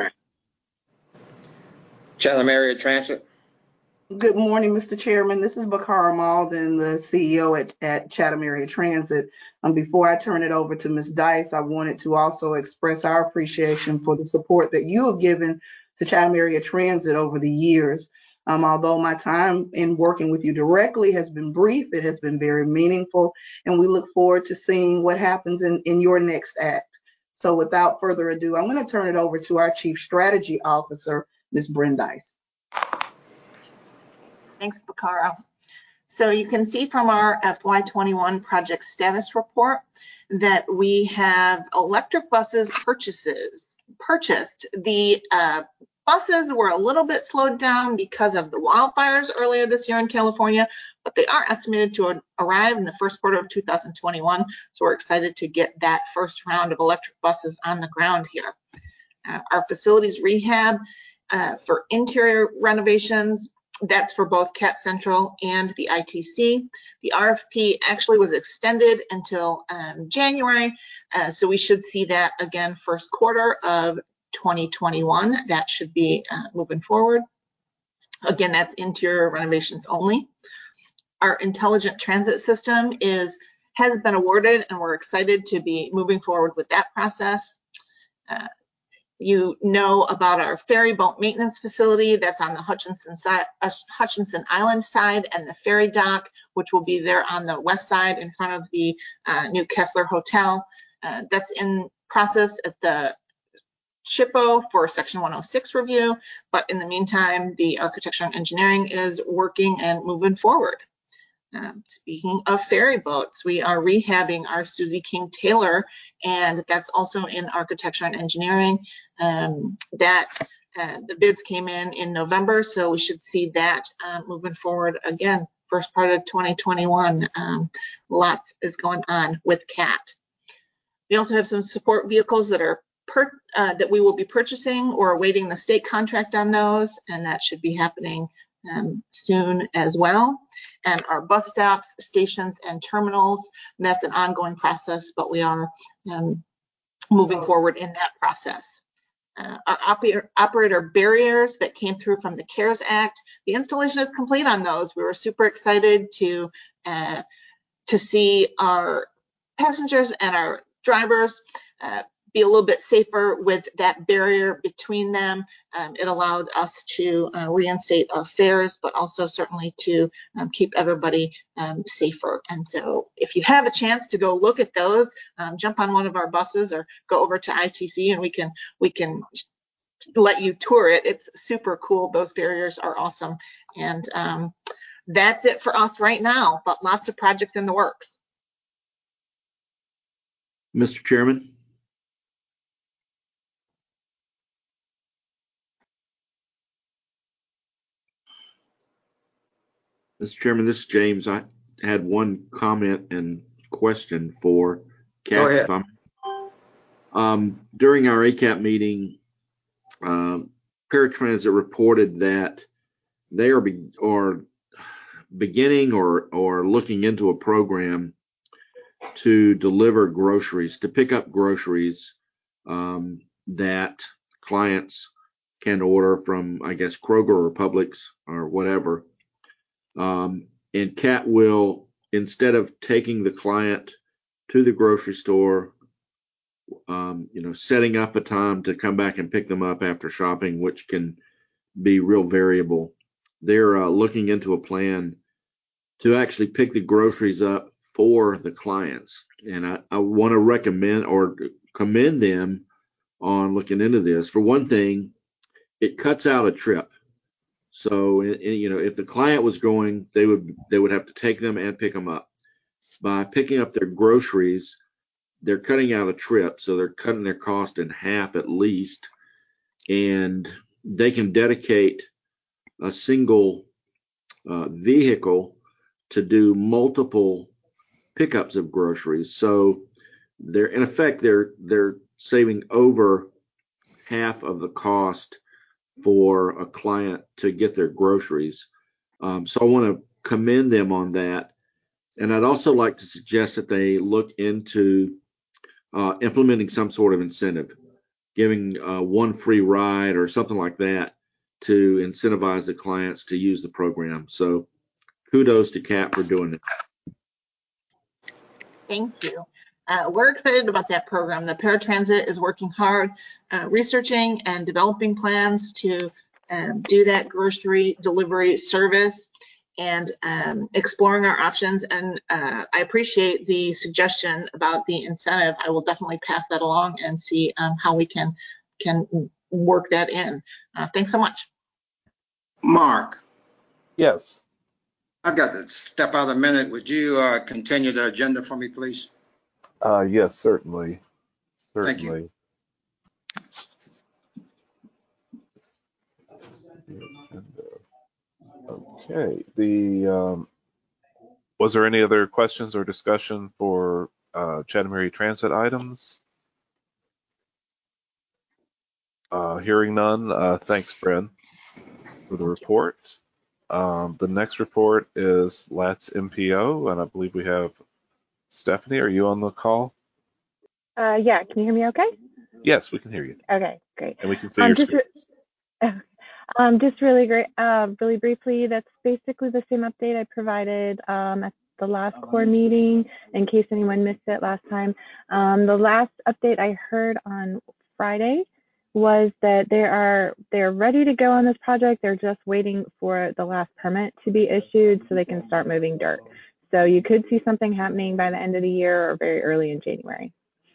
Chatham Area Transit. Good morning, Mister Chairman. This is Bakara Malden, the C E O at, at Chatham Area Transit. Um, before I turn it over to Miz Dice, I wanted to also express our appreciation for the support that you have given to Chatham Area Transit over the years. Um, although my time in working with you directly has been brief, it has been very meaningful, and we look forward to seeing what happens in, in your next act. So without further ado, I'm going to turn it over to our Chief Strategy Officer, Miz Brandeis. Thanks, Bakara. So you can see from our F Y twenty-one project status report that we have electric buses purchases purchased. The uh, buses were a little bit slowed down because of the wildfires earlier this year in California, but they are estimated to arrive in the first quarter of two thousand twenty-one. So we're excited to get that first round of electric buses on the ground here. Uh, our facilities rehab uh, for interior renovations, that's for both Cat Central and the I T C. The R F P actually was extended until um, January, uh, so we should see that again first quarter of twenty twenty-one. That should be uh, moving forward. Again, that's interior renovations only. Our intelligent transit system is has been awarded, and we're excited to be moving forward with that process. Uh, you know about our ferry boat maintenance facility that's on the Hutchinson side, uh, Hutchinson Island side, and the ferry dock, which will be there on the west side in front of the uh, new Kessler Hotel. Uh, that's in process at the S H P O for Section one oh six review, but in the meantime, the architecture and engineering is working and moving forward. Um, speaking of ferry boats, we are rehabbing our Susie King Taylor, and that's also in architecture and engineering. Um, that uh, the bids came in in November, so we should see that uh, moving forward again, first part of twenty twenty-one. Um, lots is going on with C A T. We also have some support vehicles that are per, uh, that we will be purchasing or awaiting the state contract on those, and that should be happening um, soon as well. And our bus stops, stations, and terminals, that's an ongoing process, but we are um, moving forward in that process. Uh, our operator, operator barriers that came through from the CARES Act, the installation is complete on those. We were super excited to uh, to see our passengers and our drivers uh, be a little bit safer with that barrier between them. Um, it allowed us to uh, reinstate our fares, but also certainly to um, keep everybody um, safer. And so if you have a chance to go look at those, um, jump on one of our buses or go over to I T C and we can we can let you tour it. It's super cool. Those barriers are awesome. And um, that's it for us right now, but lots of projects in the works. Mister Chairman. Mister Chairman, this is James. I had one comment and question for Go ahead. Kathy. Um, during our A C A P meeting, uh, Paratransit reported that they are, be, are beginning or, or looking into a program to deliver groceries, to pick up groceries um, that clients can order from, I guess, Kroger or Publix or whatever. Um, and C A T will, instead of taking the client to the grocery store, um, you know, setting up a time to come back and pick them up after shopping, which can be real variable. They're uh, looking into a plan to actually pick the groceries up for the clients. And I, I want to recommend or commend them on looking into this. For one thing, it cuts out a trip. So, you know, if the client was going, they would they would have to take them and pick them up. By picking up their groceries, they're cutting out a trip, so they're cutting their cost in half at least, and they can dedicate a single uh, vehicle to do multiple pickups of groceries. So they're in effect they're they're saving over half of the cost for a client to get their groceries. Um, so I want to commend them on that. And I'd also like to suggest that they look into uh, implementing some sort of incentive, giving uh, one free ride or something like that to incentivize the clients to use the program. So kudos to C A T for doing it. Thank you. Uh, we're excited about that program. The Paratransit is working hard, uh, researching and developing plans to um, do that grocery delivery service and um, exploring our options. And uh, I appreciate the suggestion about the incentive. I will definitely pass that along and see um, how we can can work that in. Uh, thanks so much. Mark. Yes. I've got to step out a minute. Would you uh, continue the agenda for me, please? Uh, yes, certainly. Certainly. Thank you. Okay. The um, was there any other questions or discussion for uh, Chatham Area Transit items? Uh, hearing none. Uh, thanks, Bren, for the report. Um, the next report is L A T S M P O, and I believe we have Stephanie. Are you on the call? Uh, yeah, can you hear me okay? Yes, we can hear you. Okay, great. And we can see Um, your just screen. re- Um, just really great, uh, really briefly, that's basically the same update I provided um, at the last core meeting, in case anyone missed it last time. Um, the last update I heard on Friday was that they are they're ready to go on this project. They're just waiting for the last permit to be issued so they can start moving dirt. So you could see something happening by the end of the year or very early in January.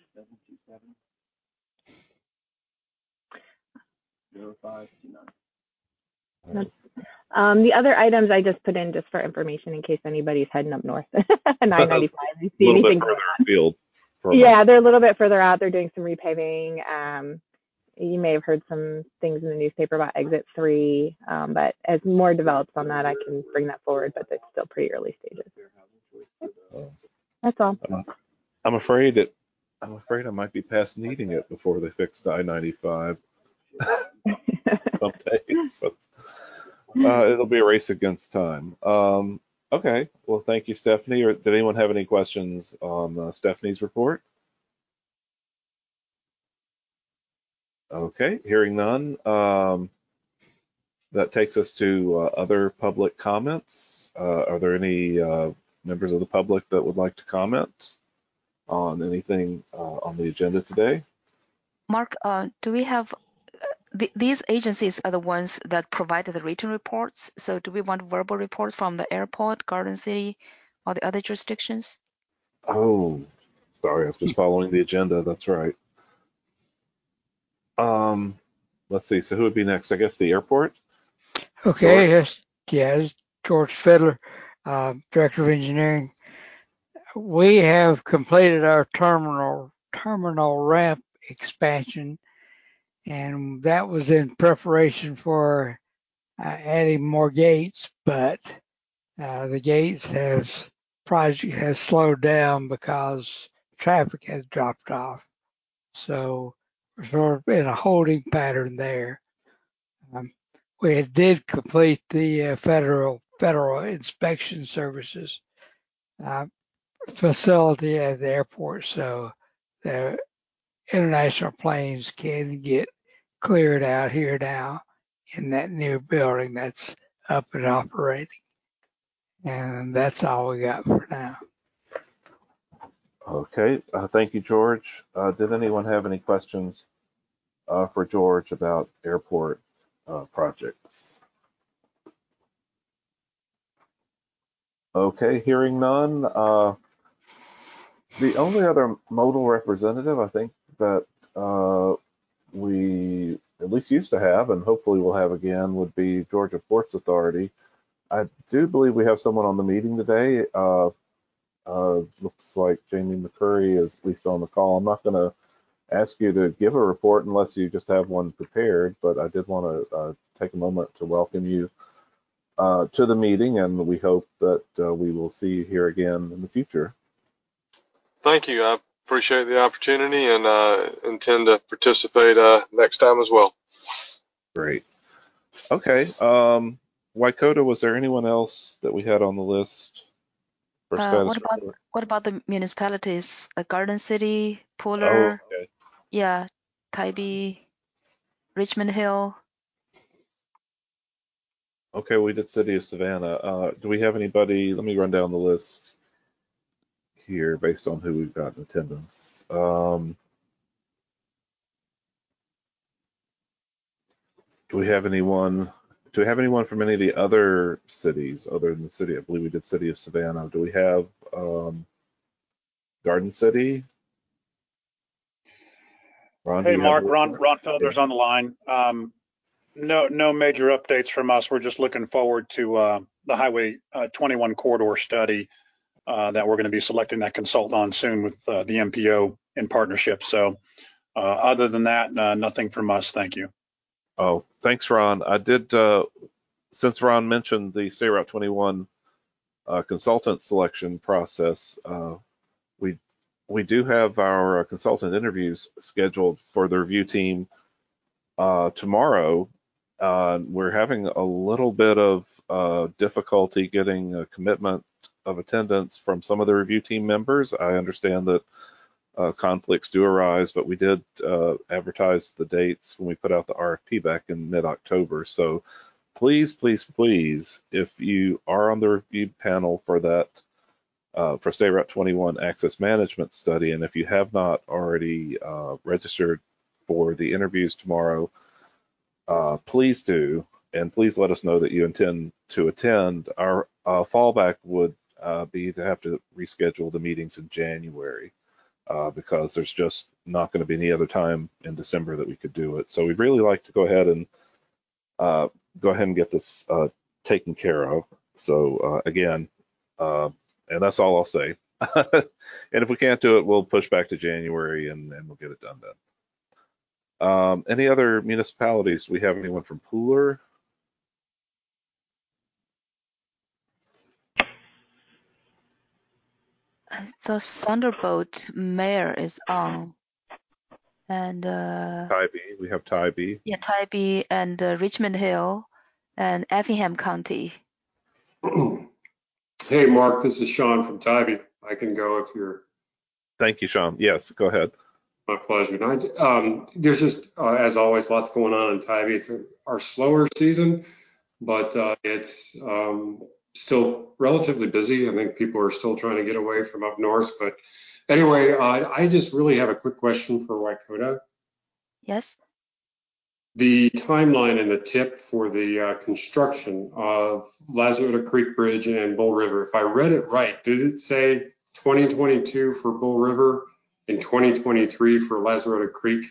That's, um, the other items I just put in just for information in case anybody's heading up north. nine ninety-five, you see a little anything bit going further on. afield. Yeah, they're a little bit further out. They're doing some repaving. Um, you may have heard some things in the newspaper about exit three, um, but as more develops on that, I can bring that forward, but it's still pretty early stages. That's all. Uh, I'm afraid that I'm afraid I might be past needing it before they fix I ninety-five. Some days, but uh, it'll be a race against time. Um, okay, well, thank you, Stephanie. Or did anyone have any questions on uh, Stephanie's report? Okay, hearing none. Um, that takes us to uh, other public comments. Uh, are there any uh, members of the public that would like to comment on anything uh, on the agenda today? Mark, uh, do we have th these agencies are the ones that provided the written reports? So do we want verbal reports from the airport, Garden City, or the other jurisdictions? Oh, sorry, I was just following the agenda. That's right. Um, let's see. So who would be next? I guess the airport. Okay, yes, yes, George Fiddler, uh, Director of Engineering. We have completed our terminal terminal ramp expansion, and that was in preparation for uh, adding more gates, but uh, the gates has project has slowed down because traffic has dropped off. So we're sort of in a holding pattern there. Um, we did complete the uh, federal federal inspection services uh, facility at the airport, so the international planes can get cleared out here now in that new building that's up and operating. And that's all we got for now. Okay, uh, thank you, George. Uh, did anyone have any questions uh, for George about airport uh, projects? Okay, hearing none. Uh, the only other modal representative I think that uh, we at least used to have, and hopefully we'll have again, would be Georgia Ports Authority. I do believe we have someone on the meeting today. Uh, uh, looks like Jamie McCurry is at least on the call. I'm not going to ask you to give a report unless you just have one prepared, but I did want to uh, take a moment to welcome you uh, to the meeting, and we hope that uh, we will see you here again in the future. Thank you. I appreciate the opportunity and uh, intend to participate uh, next time as well. Great. Okay. Um, Waikota, was there anyone else that we had on the list for Uh, status what about report? what about the municipalities? Like Garden City, Oh, Puller, okay. yeah, Tybee, Richmond Hill. Okay, we did City of Savannah. Uh, do we have anybody? Let me run down the list here based on who we've got in attendance. Um, do we have anyone? Do we have anyone from any of the other cities other than the city? I believe we did City of Savannah. Do we have um, Garden City? Ron, do Hey, you have a Mark, Ron, report? Ron Felder's on the line. Um, no, no major updates from us. We're just looking forward to uh, the Highway uh, twenty-one corridor study uh, that we're going to be selecting that consultant on soon with uh, the M P O in partnership. So uh, other than that, uh, nothing from us. Thank you. Oh, thanks, Ron. I did, uh, since Ron mentioned the State Route twenty-one uh, consultant selection process, uh, we we do have our uh, consultant interviews scheduled for the review team uh, tomorrow. Uh, we're having a little bit of uh, difficulty getting a commitment of attendance from some of the review team members. I understand that uh, conflicts do arise, but we did uh, advertise the dates when we put out the R F P back in mid-October. So please, please, please, if you are on the review panel for that, uh, for State Route twenty-one Access Management Study, and if you have not already uh, registered for the interviews tomorrow, uh, please do, and please let us know that you intend to attend. Our uh, fallback would uh, be to have to reschedule the meetings in January. Uh, because there's just not going to be any other time in December that we could do it. So we'd really like to go ahead and uh, go ahead and get this uh, taken care of. So uh, again, uh, and that's all I'll say. And if we can't do it, we'll push back to January and, and we'll get it done then. Um, any other municipalities? Do we have anyone from Pooler? The Thunderbolt mayor is on, and uh, Tybee. We have Tybee. yeah, Tybee and uh, Richmond Hill, and Effingham County. Hey, Mark, this is Sean from Tybee. I can go if you're. Thank you, Sean. Yes, go ahead. My pleasure. And I, um, there's just, uh, as always, lots going on in Tybee. It's a, our slower season, but uh, it's um, still relatively busy. I think people are still trying to get away from up north. But anyway, uh, I just really have a quick question for Wacota. Yes. The timeline and the tip for the uh, construction of Lazaretto Creek Bridge and Bull River, if I read it right, did it say twenty twenty-two for Bull River and twenty twenty-three for Lazaretto Creek?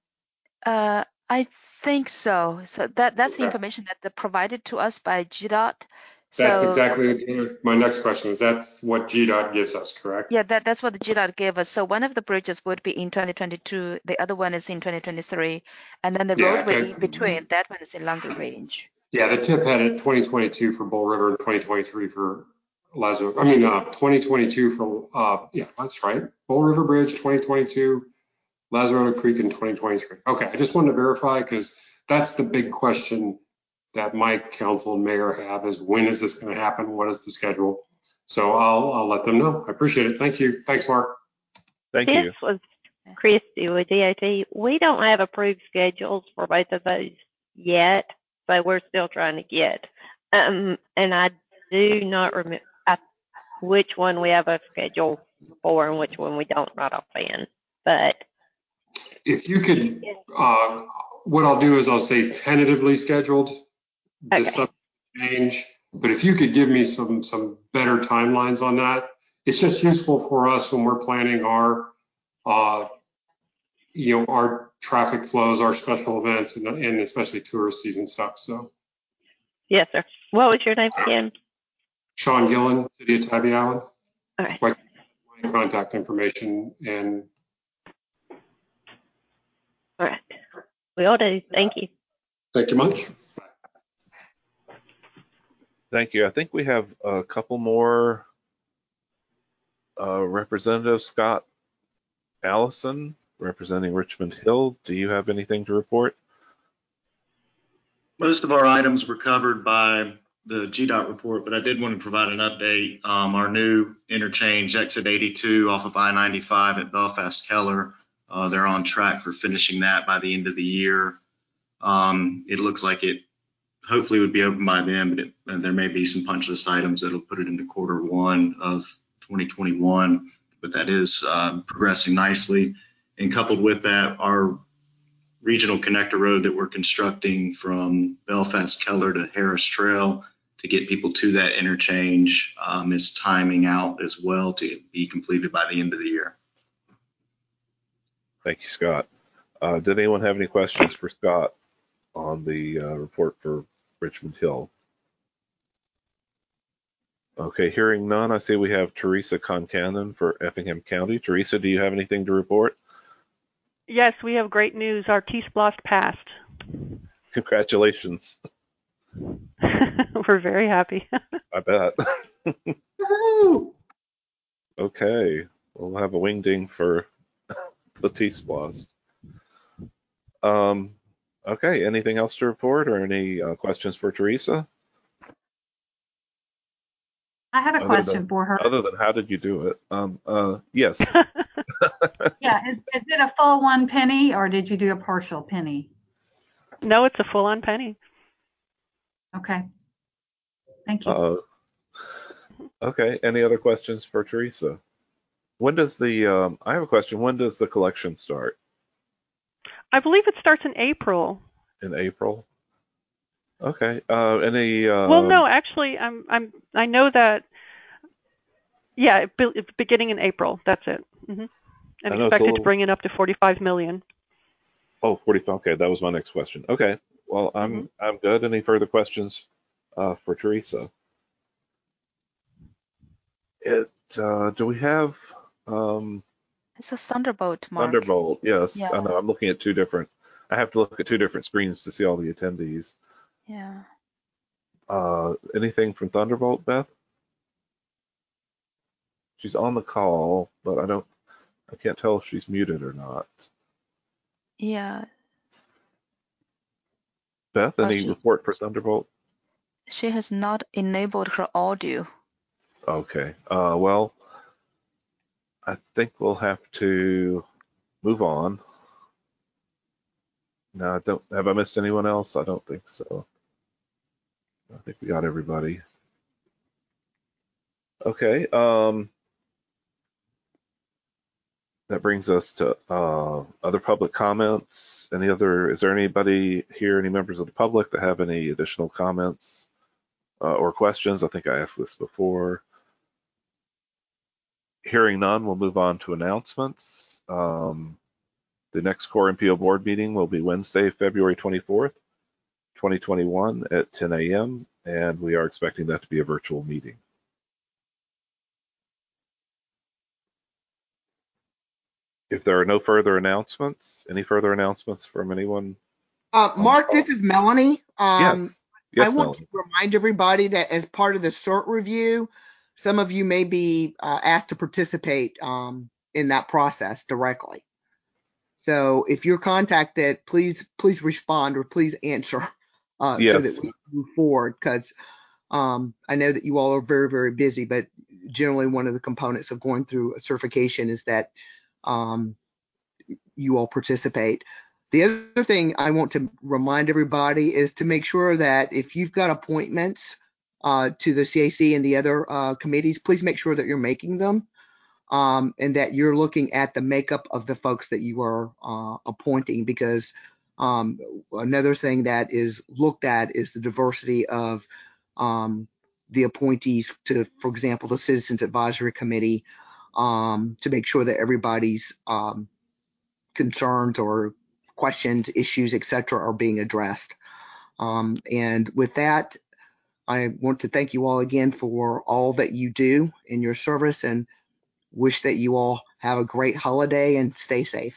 Uh, I think so. So that that's the Okay. information that they provided to us by G DOT. That's So exactly my next question is that's what G DOT gives us, correct? yeah, that that's what the G DOT gave us. So one of the bridges would be in twenty twenty-two, the other one is in twenty twenty-three, and then the Yeah, roadway okay. in between, that one is in longer range. Yeah, the tip had it twenty twenty-two for Bull River and twenty twenty-three for Lazaretto. I mean, uh, twenty twenty-two for, uh, yeah, that's right. Bull River Bridge, twenty twenty-two, Lazaretto Creek in twenty twenty-three. Okay, I just wanted to verify because that's the big question that my council and mayor have is when is this going to happen? What is the schedule? So I'll, I'll let them know. I appreciate it. Thank you. Thanks, Mark. Thank This you. was Christy with D O T. We don't have approved schedules for both of those yet, so we're still trying to get. Um, and I do not remember which one we have a schedule for and which one we don't right offhand. But If you could, uh, what I'll do is I'll say tentatively scheduled. This okay. subject change, but if you could give me some some better timelines on that, it's just useful for us when we're planning our, uh, you know, our traffic flows, our special events, and, and especially tourist season stuff. So, Yes, sir. What was your name again? Sean Gillen, City of Tybee Island. All right. My, my contact information and. All right. We all do. Thank you. Thank you much. Thank you. I think we have a couple more uh, representatives. Scott Allison, representing Richmond Hill. Do you have anything to report? Most of our items were covered by the G DOT report, but I did want to provide an update. Um, our new interchange, exit eighty-two off of I ninety-five at Belfast Keller, uh, they're on track for finishing that by the end of the year. Um, it looks like it hopefully would be open by then, but it, uh, there may be some punch list items that'll put it into quarter one of twenty twenty-one, but that is uh, progressing nicely. And coupled with that, our regional connector road that we're constructing from Belfast Keller to Harris Trail to get people to that interchange um, is timing out as well to be completed by the end of the year. Thank you, Scott. Uh, did anyone have any questions for Scott on the uh, report for Richmond Hill? Okay, hearing none, I see we have Teresa Concannon for Effingham County. Teresa, do you have anything to report? Yes, we have great news. Our T-Splost passed. Congratulations. We're very happy. I bet. Okay, we'll have a wing ding for the T-Splost. Um, okay, anything else to report or any uh, questions for Teresa? I have a Other question than, for her. Other than how did you do it? Um, uh, yes. Yeah, is, is it a full one penny or did you do a partial penny? No, it's a full-on penny. Okay. Thank you. Uh-oh. Okay. Any other questions for Teresa? When does the, um, I have a question. When does the collection start? I believe it starts in April. In April? Okay. Uh, any, um, Well, no, actually, I'm, I'm, I know that, yeah, it, be- it's beginning in April. That's it. hmm And I know it's a expected little, to bring in up to forty-five million. oh, forty-five. Okay. That was my next question. Okay. Well, I'm, hmm I'm good. Any further questions, uh, for Teresa? It, uh, do we have, um, It's a Thunderbolt, Mark. Thunderbolt? Yes. I Yeah, know. I'm looking at two different, I have to look at two different screens to see all the attendees. yeah. Uh, anything from Thunderbolt, Beth? She's on the call, but I don't, I can't tell if she's muted or not. Yeah, Beth, but any she, report for Thunderbolt? she has not enabled her audio. Okay. Uh, well, I think we'll have to move on. No, I don't. Have I missed anyone else? I don't think so. I think we got everybody. Okay. Um, that brings us to uh, other public comments. Any other? Is there anybody here? Any members of the public that have any additional comments uh, or questions? I think I asked this before. Hearing none, we'll move on to announcements. Um, the next Core M P O board meeting will be Wednesday, February twenty-fourth, twenty twenty-one at ten A M, and we are expecting that to be a virtual meeting. If there are no further announcements, any further announcements from anyone? Uh, Mark, this is Melanie. Um, Yes. Yes, I want Melanie. to remind everybody that as part of the CERT review, some of you may be uh, asked to participate um, in that process directly. So if you're contacted, please please respond or please answer uh, so that Yes. we move forward, because um, I know that you all are very, very busy, but generally one of the components of going through a certification is that um, you all participate. The other thing I want to remind everybody is to make sure that if you've got appointments uh, to the C A C and the other uh, committees, please make sure that you're making them um, and that you're looking at the makeup of the folks that you are uh, appointing, because um, another thing that is looked at is the diversity of um, the appointees to, for example, the Citizens Advisory Committee, um, to make sure that everybody's um, concerns or questions, issues, et cetera, are being addressed. Um, and with that, I want to thank you all again for all that you do in your service, and wish that you all have a great holiday and stay safe.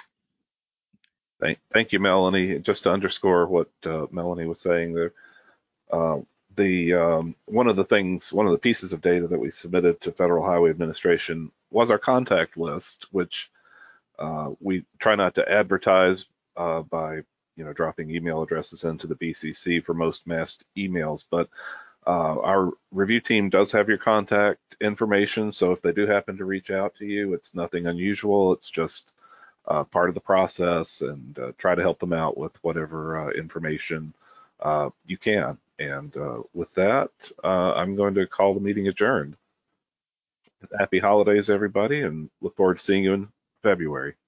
Thank, thank you, Melanie. Just to underscore what uh, Melanie was saying there, uh, the um, one of the things, one of the pieces of data that we submitted to Federal Highway Administration was our contact list, which uh, we try not to advertise uh, by, you know, dropping email addresses into the B C C for most mass emails, but uh, our review team does have your contact information. So if they do happen to reach out to you, it's nothing unusual. It's just uh, part of the process, and uh, try to help them out with whatever uh, information uh, you can. And uh, with that, uh, I'm going to call the meeting adjourned. Happy holidays, everybody, and look forward to seeing you in February.